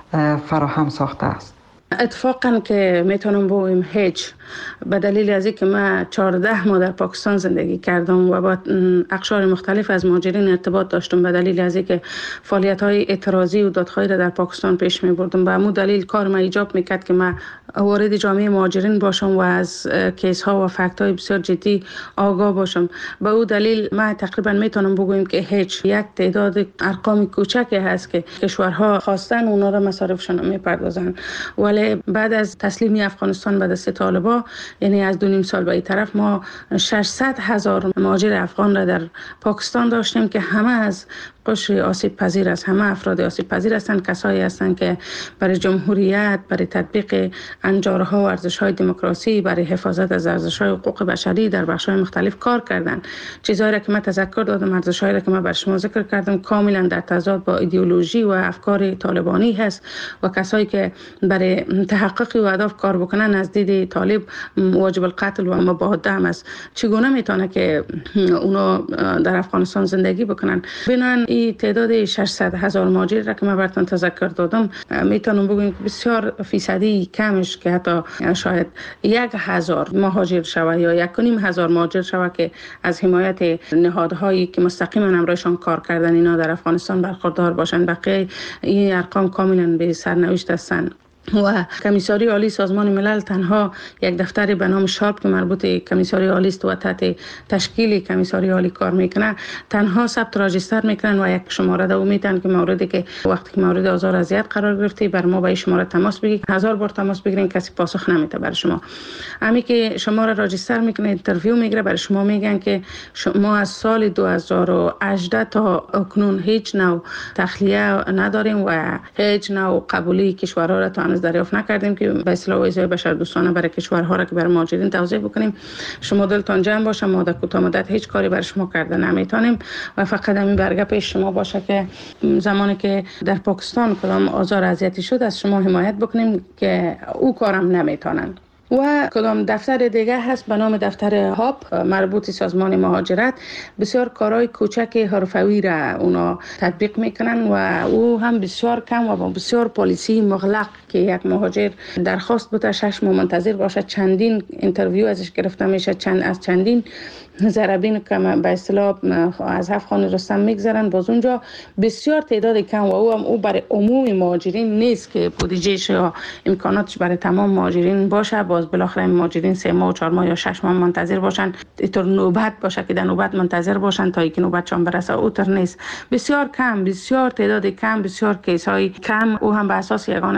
فراهم ساخته است؟ اتفاقا که میتونم بگویم هیچ، به دلیل از اینکه من چهارده ماه در پاکستان زندگی کردم و با اقشار مختلف از مهاجرین ارتباط داشتم، به دلیل از اینکه فعالیت‌های اعتراضی و دادخواهی را در پاکستان پیش می‌بردم، به همون دلیل کار ما ایجاب می‌کرد که من وارد جامعه مهاجرین باشم و از کیس‌ها و فکت‌های بسیار جدی آگاه باشم. به اون دلیل من تقریبا میتونم بگویم که هیچ، یک تعداد ارقام کوچکی هست که کشورها خواستن اونا را مصارفشون میپردازن، ولی بعد از تسلیمی افغانستان به دست طالبان، یعنی از دو نیم سال به این طرف، ما ششصد هزار مهاجر افغان را در پاکستان داشتیم که همه از قشر آسیب پذیر است، همه افراد آسیب پذیر هستند، کسایی هستند که برای جمهوریت، برای تطبیق انجارها و ارزش‌های دموکراسی، برای حفاظت از ارزش‌های حقوق بشری در بخش‌های مختلف کار کردند. چیزهایی را که من تذکر دادم، ارزش‌هایی را که من بر شما ذکر کردم، کاملا در تضاد با ایدئولوژی و افکار طالبانی هست و کسایی که برای تحقق اهداف کار بکنن از دید طالب واجب القتل و مباهات هم است. چگونه میتونه که اونا در افغانستان زندگی بکنن؟ بنان این تعداد ششصد هزار مهاجر را که من براتون تذکر دادم، میتونم بگم بسیار فیصدی کمش که حتی شاید یک هزار مهاجر شود یا یک و نیم هزار مهاجر شود که از حمایت نهادهایی که مستقیما همراهشان کار کردن اینا در افغانستان برخوردار باشند. بقیه این ارقام کاملا به سرنوشت هستند. و کمیساری عالی سازمان ملل تنها یک دفتر به نام شارپ که مربوط کمیساری عالی است و تحت تشکیل کمیساری عالی کار میکنه، تنها ثبت راجستر میکنن و یک شماره دو میتن که موردی که وقتی که مورد آزار اذیت قرار گرفته بر ما با این شماره تماس بگیرید. هزار بار تماس بگیرین کسی پاسخ نمیده بر شما. همین که شما را راجستر میکنه، اینترویو میگیره، بر شما میگن که ما از سال دو هزار و هجده تا اکنون هیچ نوع تخلیه نداریم و هیچ نوع قبولی کشورها را تا دریافت نکردیم که به اصطلاح ویزای بشردوستانه برای کشورها را که برای مهاجرین توزیع بکنیم. شما دلتان جمع باشه، ما در کوتاه مدت هیچ کاری برای شما کرده نمیتونیم و فقط همین برگه پیش شما باشه که زمانی که در پاکستان کدام آزار اذیتی شد از شما حمایت بکنیم که او کارم نمیتونن. و کدام دفتر دیگه هست به نام دفتر هاپ مربوط سازمان مهاجرت، بسیار کارهای کوچک حرفوی را اونا تطبیق میکنن و او هم بسیار کم و بسیار پالیسی مغلق که یک مهاجر درخواست بوده شش ماه منتظر باشه، چندین اینترویو ازش گرفته میشه، چند از چندین ضربین که به اصطلاح از هفت خانه رستم میگذرن، باز اونجا بسیار تعداد کم و او هم او برای عموم مهاجرین نیست که بودجهش یا امکاناتش برای تمام مهاجرین باشه. باز بالاخره مهاجرین سه ماه و چهار ماه یا شش ماه منتظر باشن، اینطور نوبت باشه که در نوبت منتظر باشن تا اینکه نوبتشون برسه، اوتر نیست. بسیار کم، بسیار تعداد کم، بسیار کیس های کم، او هم به اساس یگان ارتباطات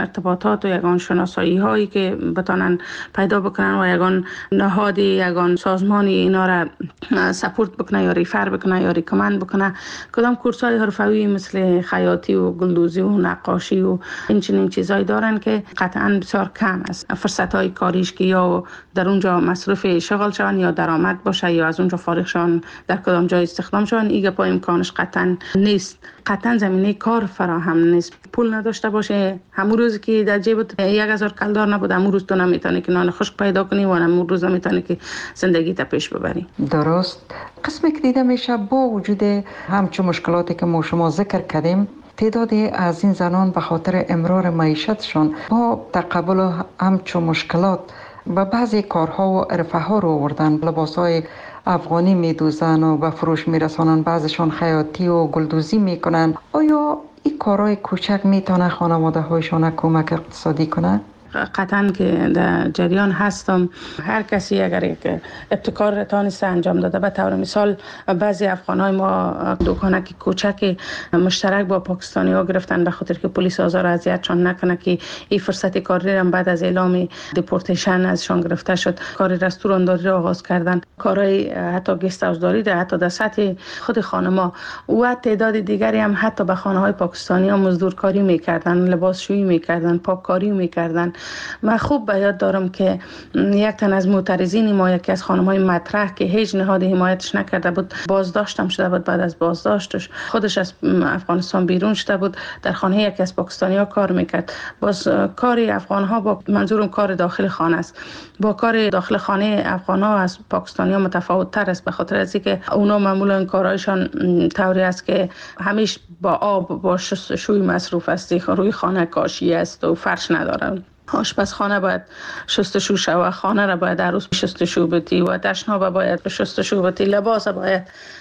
ارتباطات و یگان شناسایی هایی که بتانن پیدا بکنن و یگان نهادی یگان سازمانی اینا را سپورت بکنه یا ریفر بکنه یا ریکمند بکنه. کدام کورس های حرفوی مثل خیاطی و گلدوزی و نقاشی و این چنین چیزایی دارن که قطعا بسیار کم است. فرصت های کاریش که یا در اونجا مصروف شغل شون یا درآمد باشه یا از اونجا فارغ شون در کدام جای استخدام شون، ایگه پای امکانش قطعا نیست. قطعا زمینه کار فراهم نیست. پول نداشته باشه، همون روز که در جیبت یک هزار کلدار نبود، همون روز تو نمیتونی که نان خشک پیدا کنی و همون روز نمیتونی که زندگی تا پیش ببری. درست. قسمی که دیده میشه با وجود همچون مشکلاتی که ما شما ذکر کردیم، تعدادی از این زنان به خاطر امرار معیشتشون با تقبل همچون مشکلات و بعضی کارها و عرفه ها رو آوردن. لباسای افغانی میدوزن و به فروش میرسانن، بعضشان خیاطی و گلدوزی میکنن. آیا این کارهای کوچک میتونه خانواده هایشان کمک اقتصادی کنه؟ قطعا که در جریان هستم. هر کسی اگر یک ابتکار تانسته انجام داده، به طور مثال بعضی افغانای ما دکانک کوچک مشترک با پاکستانی ها گرفتن به خاطر که پلیس آزار و اذیتشان نکنه که این فرصت کاری هم بعد از اعلام دیپورتیشن ازشان گرفته شد کار رستورانداری را آغاز کردن. کارهای حتی گست هاوسداری در حتی در سطح خود خانما و تعداد دیگری هم حتی به خانه های پاکستانی ها مزدورکاری میکردن، لباسشویی میکردن، پاککاری میکردن. من خوب به یاد دارم که یک تن از معترضین ما، یکی از خانم‌های مطرح که هیچ نهاد حمایتش نکرده بود، بازداشتم شده بود. بعد از بازداشتش خودش از افغانستان بیرون شده بود، در خانه یکی از پاکستانی‌ها کار میکرد. باز کار افغان‌ها با منظورم کار داخل خانه است، با کار داخل خانه افغان‌ها از پاکستانی‌ها متفاوت تر است، به خاطر از اینکه اونا معمولا کارهایشان طوری است که همیشه با آب با شستشوی مصروف است. روی خانه کاشی است و فرش ندارن. آشپزخانه باید شستشو شود، خانه را باید عروس شستشو بتی و تشناب باید شستشو بتی، لباس باید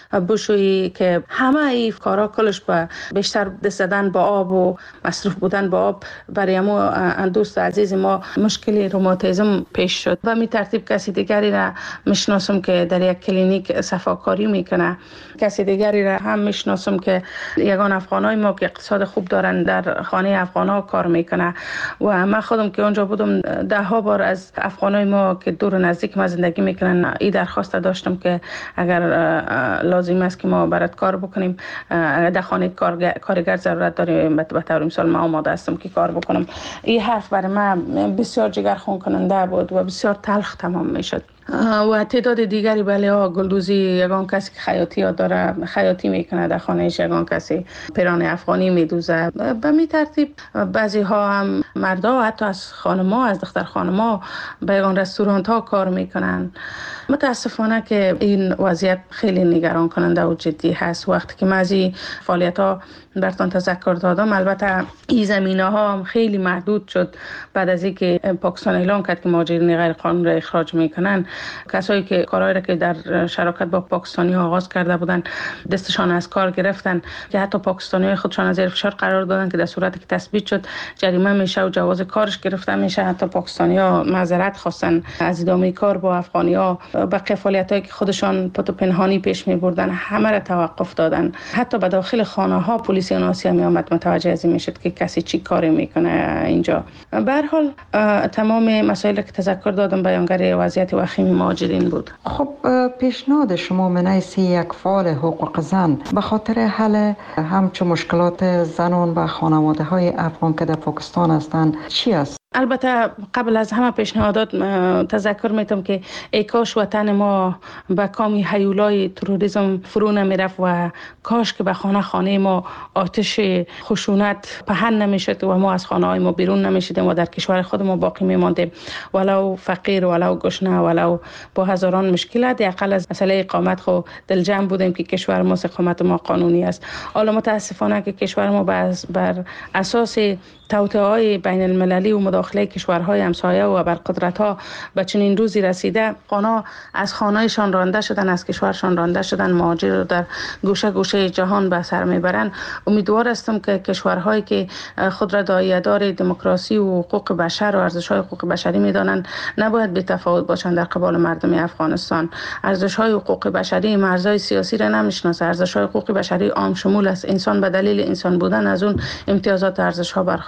بشویی، که همه این کارا کلش با بیشتر دست زدن با آب و مصروف بودن با آب برای ما دوست عزیز ما مشکلی روماتیسم پیش شد. و می ترتیب کسی دیگری را میشناسم که در یک کلینیک صفاکاری میکنه، کسی دیگری را هم میشناسم که یگان افغانای ما که اقتصاد خوب دارن در خانه افغانا کار میکنه. و من خودم که اونجا بودم ده ها بار از افغانای ما که دور و نزدیک ما زندگی میکنن این درخواست داشتم که اگر لازم است که ما برات کار بکنیم، در خانه کارگر ضرورت داریم، به طور مثال ما آماده هستم که کار بکنم. این حرف برای من بسیار جگرخون کننده بود و بسیار تلخ تمام میشد. و تعداد دیگری بله ها گلدوزی، یگان کسی که خیاطی ها داره خیاطی میکنه در خانهش، یگان کسی پیران افغانی میدوزه. به می ترتیب بعضی ها هم مردا حتی از خانما، از دختر خانما به یگان رستورانت ها کار میکنن. متاسفانه که این وضعیت خیلی نگران کننده و جدی هست. وقتی که من از این فعالیت ها براتون تذکر دادم، البته این زمینه ها هم خیلی محدود شد بعد از اینکه پاکستان اعلام کرد که مهاجرین غیر قانونی را اخراج میکنن. کسایی که کارهایی را که در شراکت با پاکستانی ها آغاز کرده بودن دستشان از کار گرفتن، که حتی پاکستانی های خودشان از زیر فشار قرار دادن که در صورتی که تثبیت شد جریمه میشه و جواز کارش گرفته میشه. حتی پاکستانی ها معذرت خواستن از ادامه کار با افغانی ها. بقیه فعالیتایی که خودشان پت و پنهانی پیش می بردن همه را توقف دادن. حتی به داخل خانه ها پلیس ناسی می آمد متوجه از این میشد که کسی چی کاری میکنه اینجا. به هر حال تمام مسائلی که تذکر دادم بیانگر وضعیت وخیم مهاجرین بود. خب پیشنهاد شما من حیث یک فعال حقوق زن به خاطر حل همچون مشکلات زنان و خانواده های افغان که در پاکستان هستند چی است؟ البته قبل از همه پیشنهادات تذکر میتم که ای کاش وطن ما به کام هیولای تروریسم فرو نمیرفت و کاش که به خانه خانه ما آتش خشونت پهن نمیشد و ما از خانه های ما بیرون نمیشدیم و در کشور خود ما باقی میماندیم، ولو فقیر ولو گشنه ولو با هزاران مشکلات. اقل از مسئله اقامت خو دل جمع بودیم که کشور ما اقامت ما قانونی است. حالا متاسفانه که کشور ما بر اساس توطئه‌های بین المللی و مداخله کشورهای همسایه و بر قدرت‌ها به چنین روزی رسیده، خانه از خانه‌شان رانده شدن، از کشورشان رانده شدن، مهاجر رو در گوشه گوشه جهان به سر میبرن. امیدوار هستم که کشورهایی که خود را داعیه‌دار دموکراسی و حقوق بشر و ارزش‌های حقوق بشری می‌دانند نباید بی‌تفاوت باشند در قبال مردم افغانستان. ارزش‌های حقوق بشری مرزهای سیاسی را نمی‌شناسه. ارزش‌های حقوق بشری عام شمول است. انسان به دلیل انسان بودن از اون امتیازات ارزش‌ها برخوردار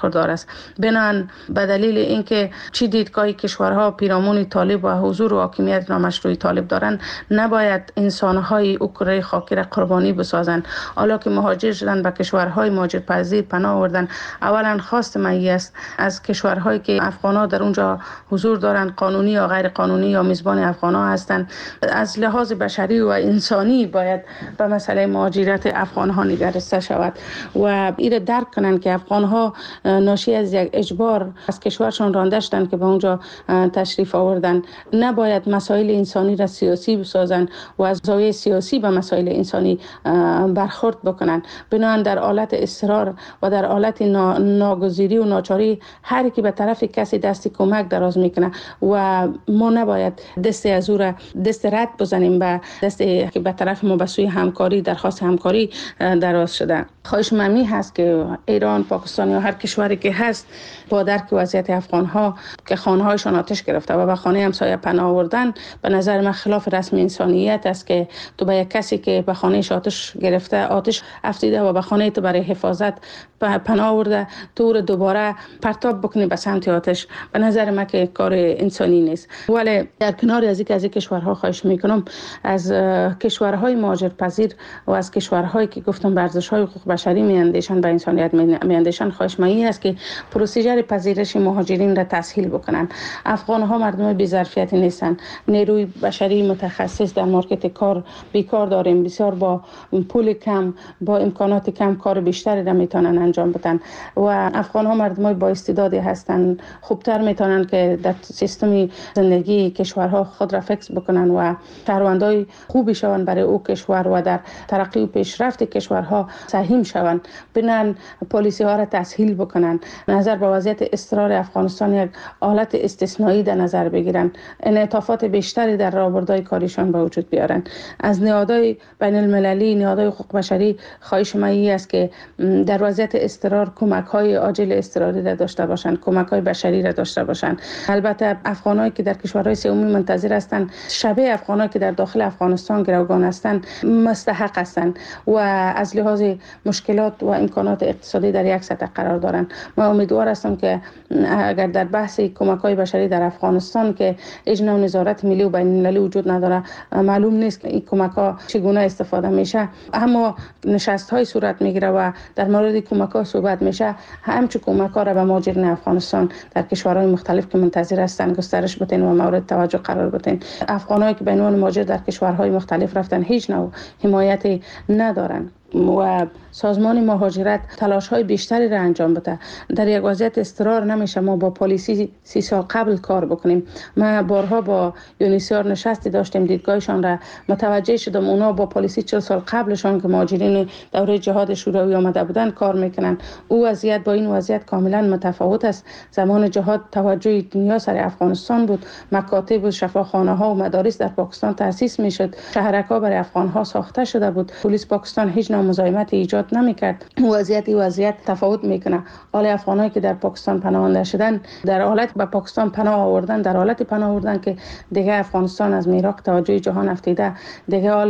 برخوردار است. بنان به دلیل اینکه چی دیدگاهی کشورها پیرامون طالب و حضور و حاکمیت نامشروع طالب دارند، نباید انسانهای اوکراین خاکی را قربانی بسازند. حالا که مهاجر شدن به کشورهای مهاجرپذیر پناه آوردن، اولا خواست من است از کشورهایی که افغان‌ها در اونجا حضور دارند، قانونی یا غیر قانونی یا میزبان افغان‌ها هستند، از لحاظ بشری و انسانی باید به مسئله مهاجرت افغان‌ها نگرسته شود و این درک کنند که افغان‌ها ناشی از یک اجبار از کشورشان رانده شدند که به اونجا تشریف آوردن. نباید مسائل انسانی را سیاسی بسازند و از زاویه سیاسی به مسائل انسانی برخورد بکنند. بنابراین در حالت اصرار و در حالت ناگزیری و ناچاری هر کی به طرف کسی دست کمک دراز میکنه و ما نباید دست از او را دست رد بزنیم به دست که به طرف ما به سوی همکاری درخواست همکاری دراز شده. خواهش من هست که ایران، پاکستان یا هر کشوری که هست با درک وضعیت افغان‌ها که خانه‌هایشان آتش گرفته و به خانه همسایه پناه آوردن، به نظر من خلاف رسم انسانیت است که تو به یک کسی که به خانه‌اش آتش گرفته آتش افریده و به خانه تو برای حفاظت پناه آورده تو رو دوباره پرتاب بکنی به سمت آتش. به نظر من که کار انسانی نیست. ولی در کنار از اینکه از این کشورها خواهش میکنم از کشورهای مهاجرپذیر و از کشورهایی که گفتم به ارزش‌های حقوق بشری میاندیشن، به انسانیت میاندیشن، خواهش من است که پروسیجر پذیرش مهاجرین را تسهیل بکنن. افغان‌ها مردم بی ظرفیتی نیستن. نیروی بشری متخصص در مارکت کار بیکار داریم. بسیار با پول کم، با امکانات کم کار بیشتری را میتونن انجام بدن و افغان‌ها مردم با استعدادی هستند. خوبتر میتونن که در سیستم زندگی کشورها خود را فکس بکنن و شهروندای خوبی شوند برای او کشور و در ترقی و پیشرفت کشورها سهم شوند. بنان پالیسی ها را تسهیل بکنن. نظر به وضعیت اضطرار افغانستان یک حالت استثنایی در نظر بگیرن. انعطافات بیشتری در راهبردهای کاریشان به وجود بیارن. از نهادهای بین المللی، نهادهای حقوق بشری خواهش من است که در وضعیت اضطرار کمک های عاجل اضطراری را داشته باشند، کمک های بشری را داشته باشند. البته افغانایی که در کشورهای سومی منتظر هستند، شبیه افغانایی که در داخل افغانستان گروگان هستند، مستحق هستند و از لحاظ مشکلات و امکانات اقتصادی در یک سطح قرار دارند. من امیدوار هستم که اگر در بحث کمک های بشری در افغانستان که هیچ نوع نظارت ملی و بین المللی وجود نداره، معلوم نیست که این کمک ها چگونه استفاده میشه، اما نشست های صورت میگیره و در مورد کمک ها صحبت میشه، همچون کمک ها را به مهاجرین افغانستان در کشورهای مختلف که منتظر هستند گسترش بدین و مورد توجه قرار بدین. افغانایی که به عنوان مهاجر در کشورهای مختلف رفتن هیچ نوع حمایتی ندارن و سازمان مهاجرت تلاش های بیشتری را انجام بده. در یک وضعیت اضطرار نمیشه ما با پلیسی سی سال قبل کار بکنیم. ما بارها با یونیسیار نشستی داشتیم، دیدگاهشان را متوجه شدم. اونا با پلیسی چهل سال قبلشان که مهاجرین دوره جهاد شوروی آمده بودن کار میکنن. او وضعیت با این وضعیت کاملا متفاوت است. زمان جهاد توجه دنیا سر افغانستان بود. مکاتب و شفاخانه ها و مدارس در پاکستان تأسیس میشد. شهرک‌ها برای افغان ها ساخته شده بود. پلیس پاکستان هیچ نوع مزاحمت ایجاد نمیکرد. وضعیت وضعیت تفاوت میکنه. حال افغانایی که در پاکستان پناهنده شدن، در حالت به پاکستان پناه آوردن، در حالت پناه آوردن که دیگه افغانستان از میراق توجه جهان افتیده، دیگه حال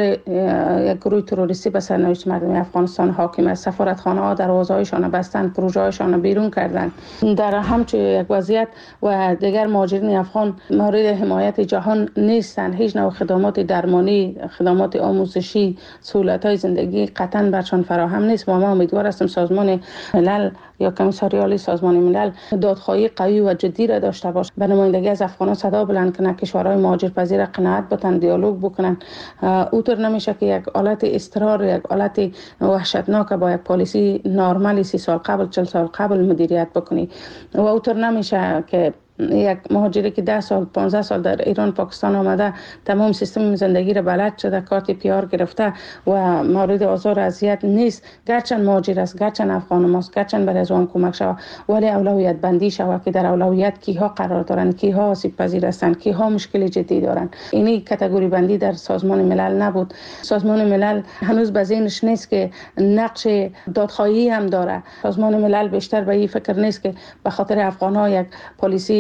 یک گروه تروریستی به سرنوشت مردم افغانستان حاکم است. سفارتخانه ها دروازه‌هایشان بستن، پروژه‌هایشان بیرون کردن. در همچون یک وضعیت و دیگر مهاجرین افغان مورد حمایت جهان نیستند. هیچ نوع خدمات درمانی، خدمات آموزشی، سهولت‌های زندگی قطعاً برشان فراهم نیست. و ما امیدوار هستیم سازمان ملل یا کمیساریال سازمان ملل دادخواهی قوی و جدی را داشته باشه، به نمایندگی از افغانان صدا بلند کنه، کشورهای مهاجرپذیر قناعت بتن، دیالوگ بکنن. اوطور نمیشه که یک حالت اضطرار، یک حالت وحشتناک با یک پالیسی نرمالی سی سال قبل، چهل سال قبل مدیریت بکنی. و اوطور نمیشه که یک مهاجری که ده سال پانزده سال در ایران پاکستان آمده، تمام سیستم زندگی را بلد شده، کارت پی آر گرفته و مورد آزار اذیت نیست، گرچند مهاجر است، گرچند افغان ماست، گرچند برای از آن کمک شود، ولی اولویت بندی شود که در اولویت کیها قرار دارند، کیها آسیب پذیر هستند، کیها مشکل جدی دارند. اینی کاتگوری بندی در سازمان ملل نبود. سازمان ملل هنوز به ذهنش نیست که نقش دادخواهی هم داره. سازمان ملل بیشتر به این فکر نیست که به خاطر افغان‌ها یک پالیسی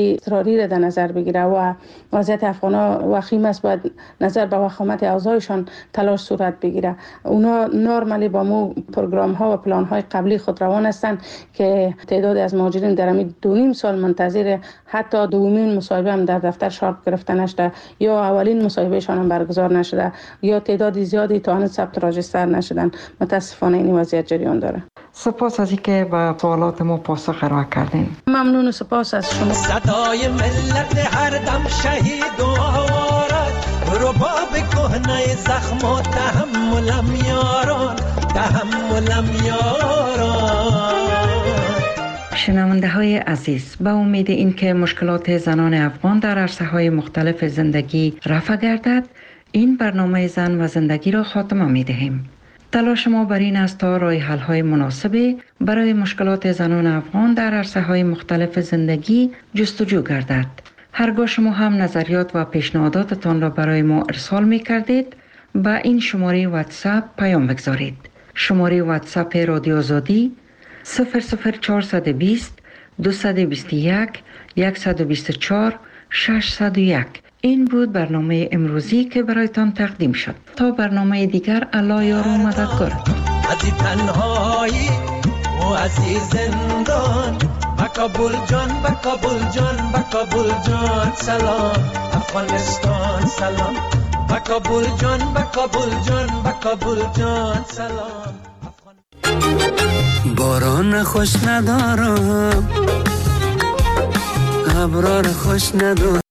جنگی اضطراری را در نظر بگیره و وضعیت افغان‌ها وخیم است، باید نظر به وخامت اوضاعشان تلاش صورت بگیره. اونا نورمالی با مو پروگرام ها و پلان های قبلی خود روان هستند که تعداد از مهاجرین در همین دو نیم سال منتظر حتی دومین مصاحبه هم در دفتر شارک گرفته نشده یا اولین مصاحبهشان هم برگزار نشده یا تعداد زیادی تا آن ثبت راجستر نشدن. متاسفانه این وضعیت جریان داره. سپاس از اینکه به سوالات ما پاسخ ارائه کردین. ممنون و سپاس از شما. صدای ملت هر دم شهید و آوارد رباب کهنه زخم و تحملم یاران تحملم یاران. شنونده های عزیز، به امید اینکه مشکلات زنان افغان در عرصه های مختلف زندگی رفع گردد، این برنامه زن و زندگی را خاتمه می دهیم. تلاش ما بر این است تا راه حل های مناسبی برای مشکلات زنان افغان در عرصه های مختلف زندگی جستجو گردد. هرگاه شما هم نظریات و پیشنهاداتتان را برای ما ارسال می کردید، با این شماره واتساپ پیام بگذارید. شماره واتساپ رادیو آزادی صفر صفر چهارصد و بیست دویست و بیست و یک صد و بیست و چهار ششصد و یک. این بود برنامه امروزی که برایتان تقدیم شد. تا برنامه دیگر، الله یار و مددگار. از تنهایی و از زندان با کابل جان با کابل جان با کابل جان سلام افغانستان سلام با کابل جان با کابل جان با کابل جان سلام. باران خوش ندارم ابرار خوش ندارم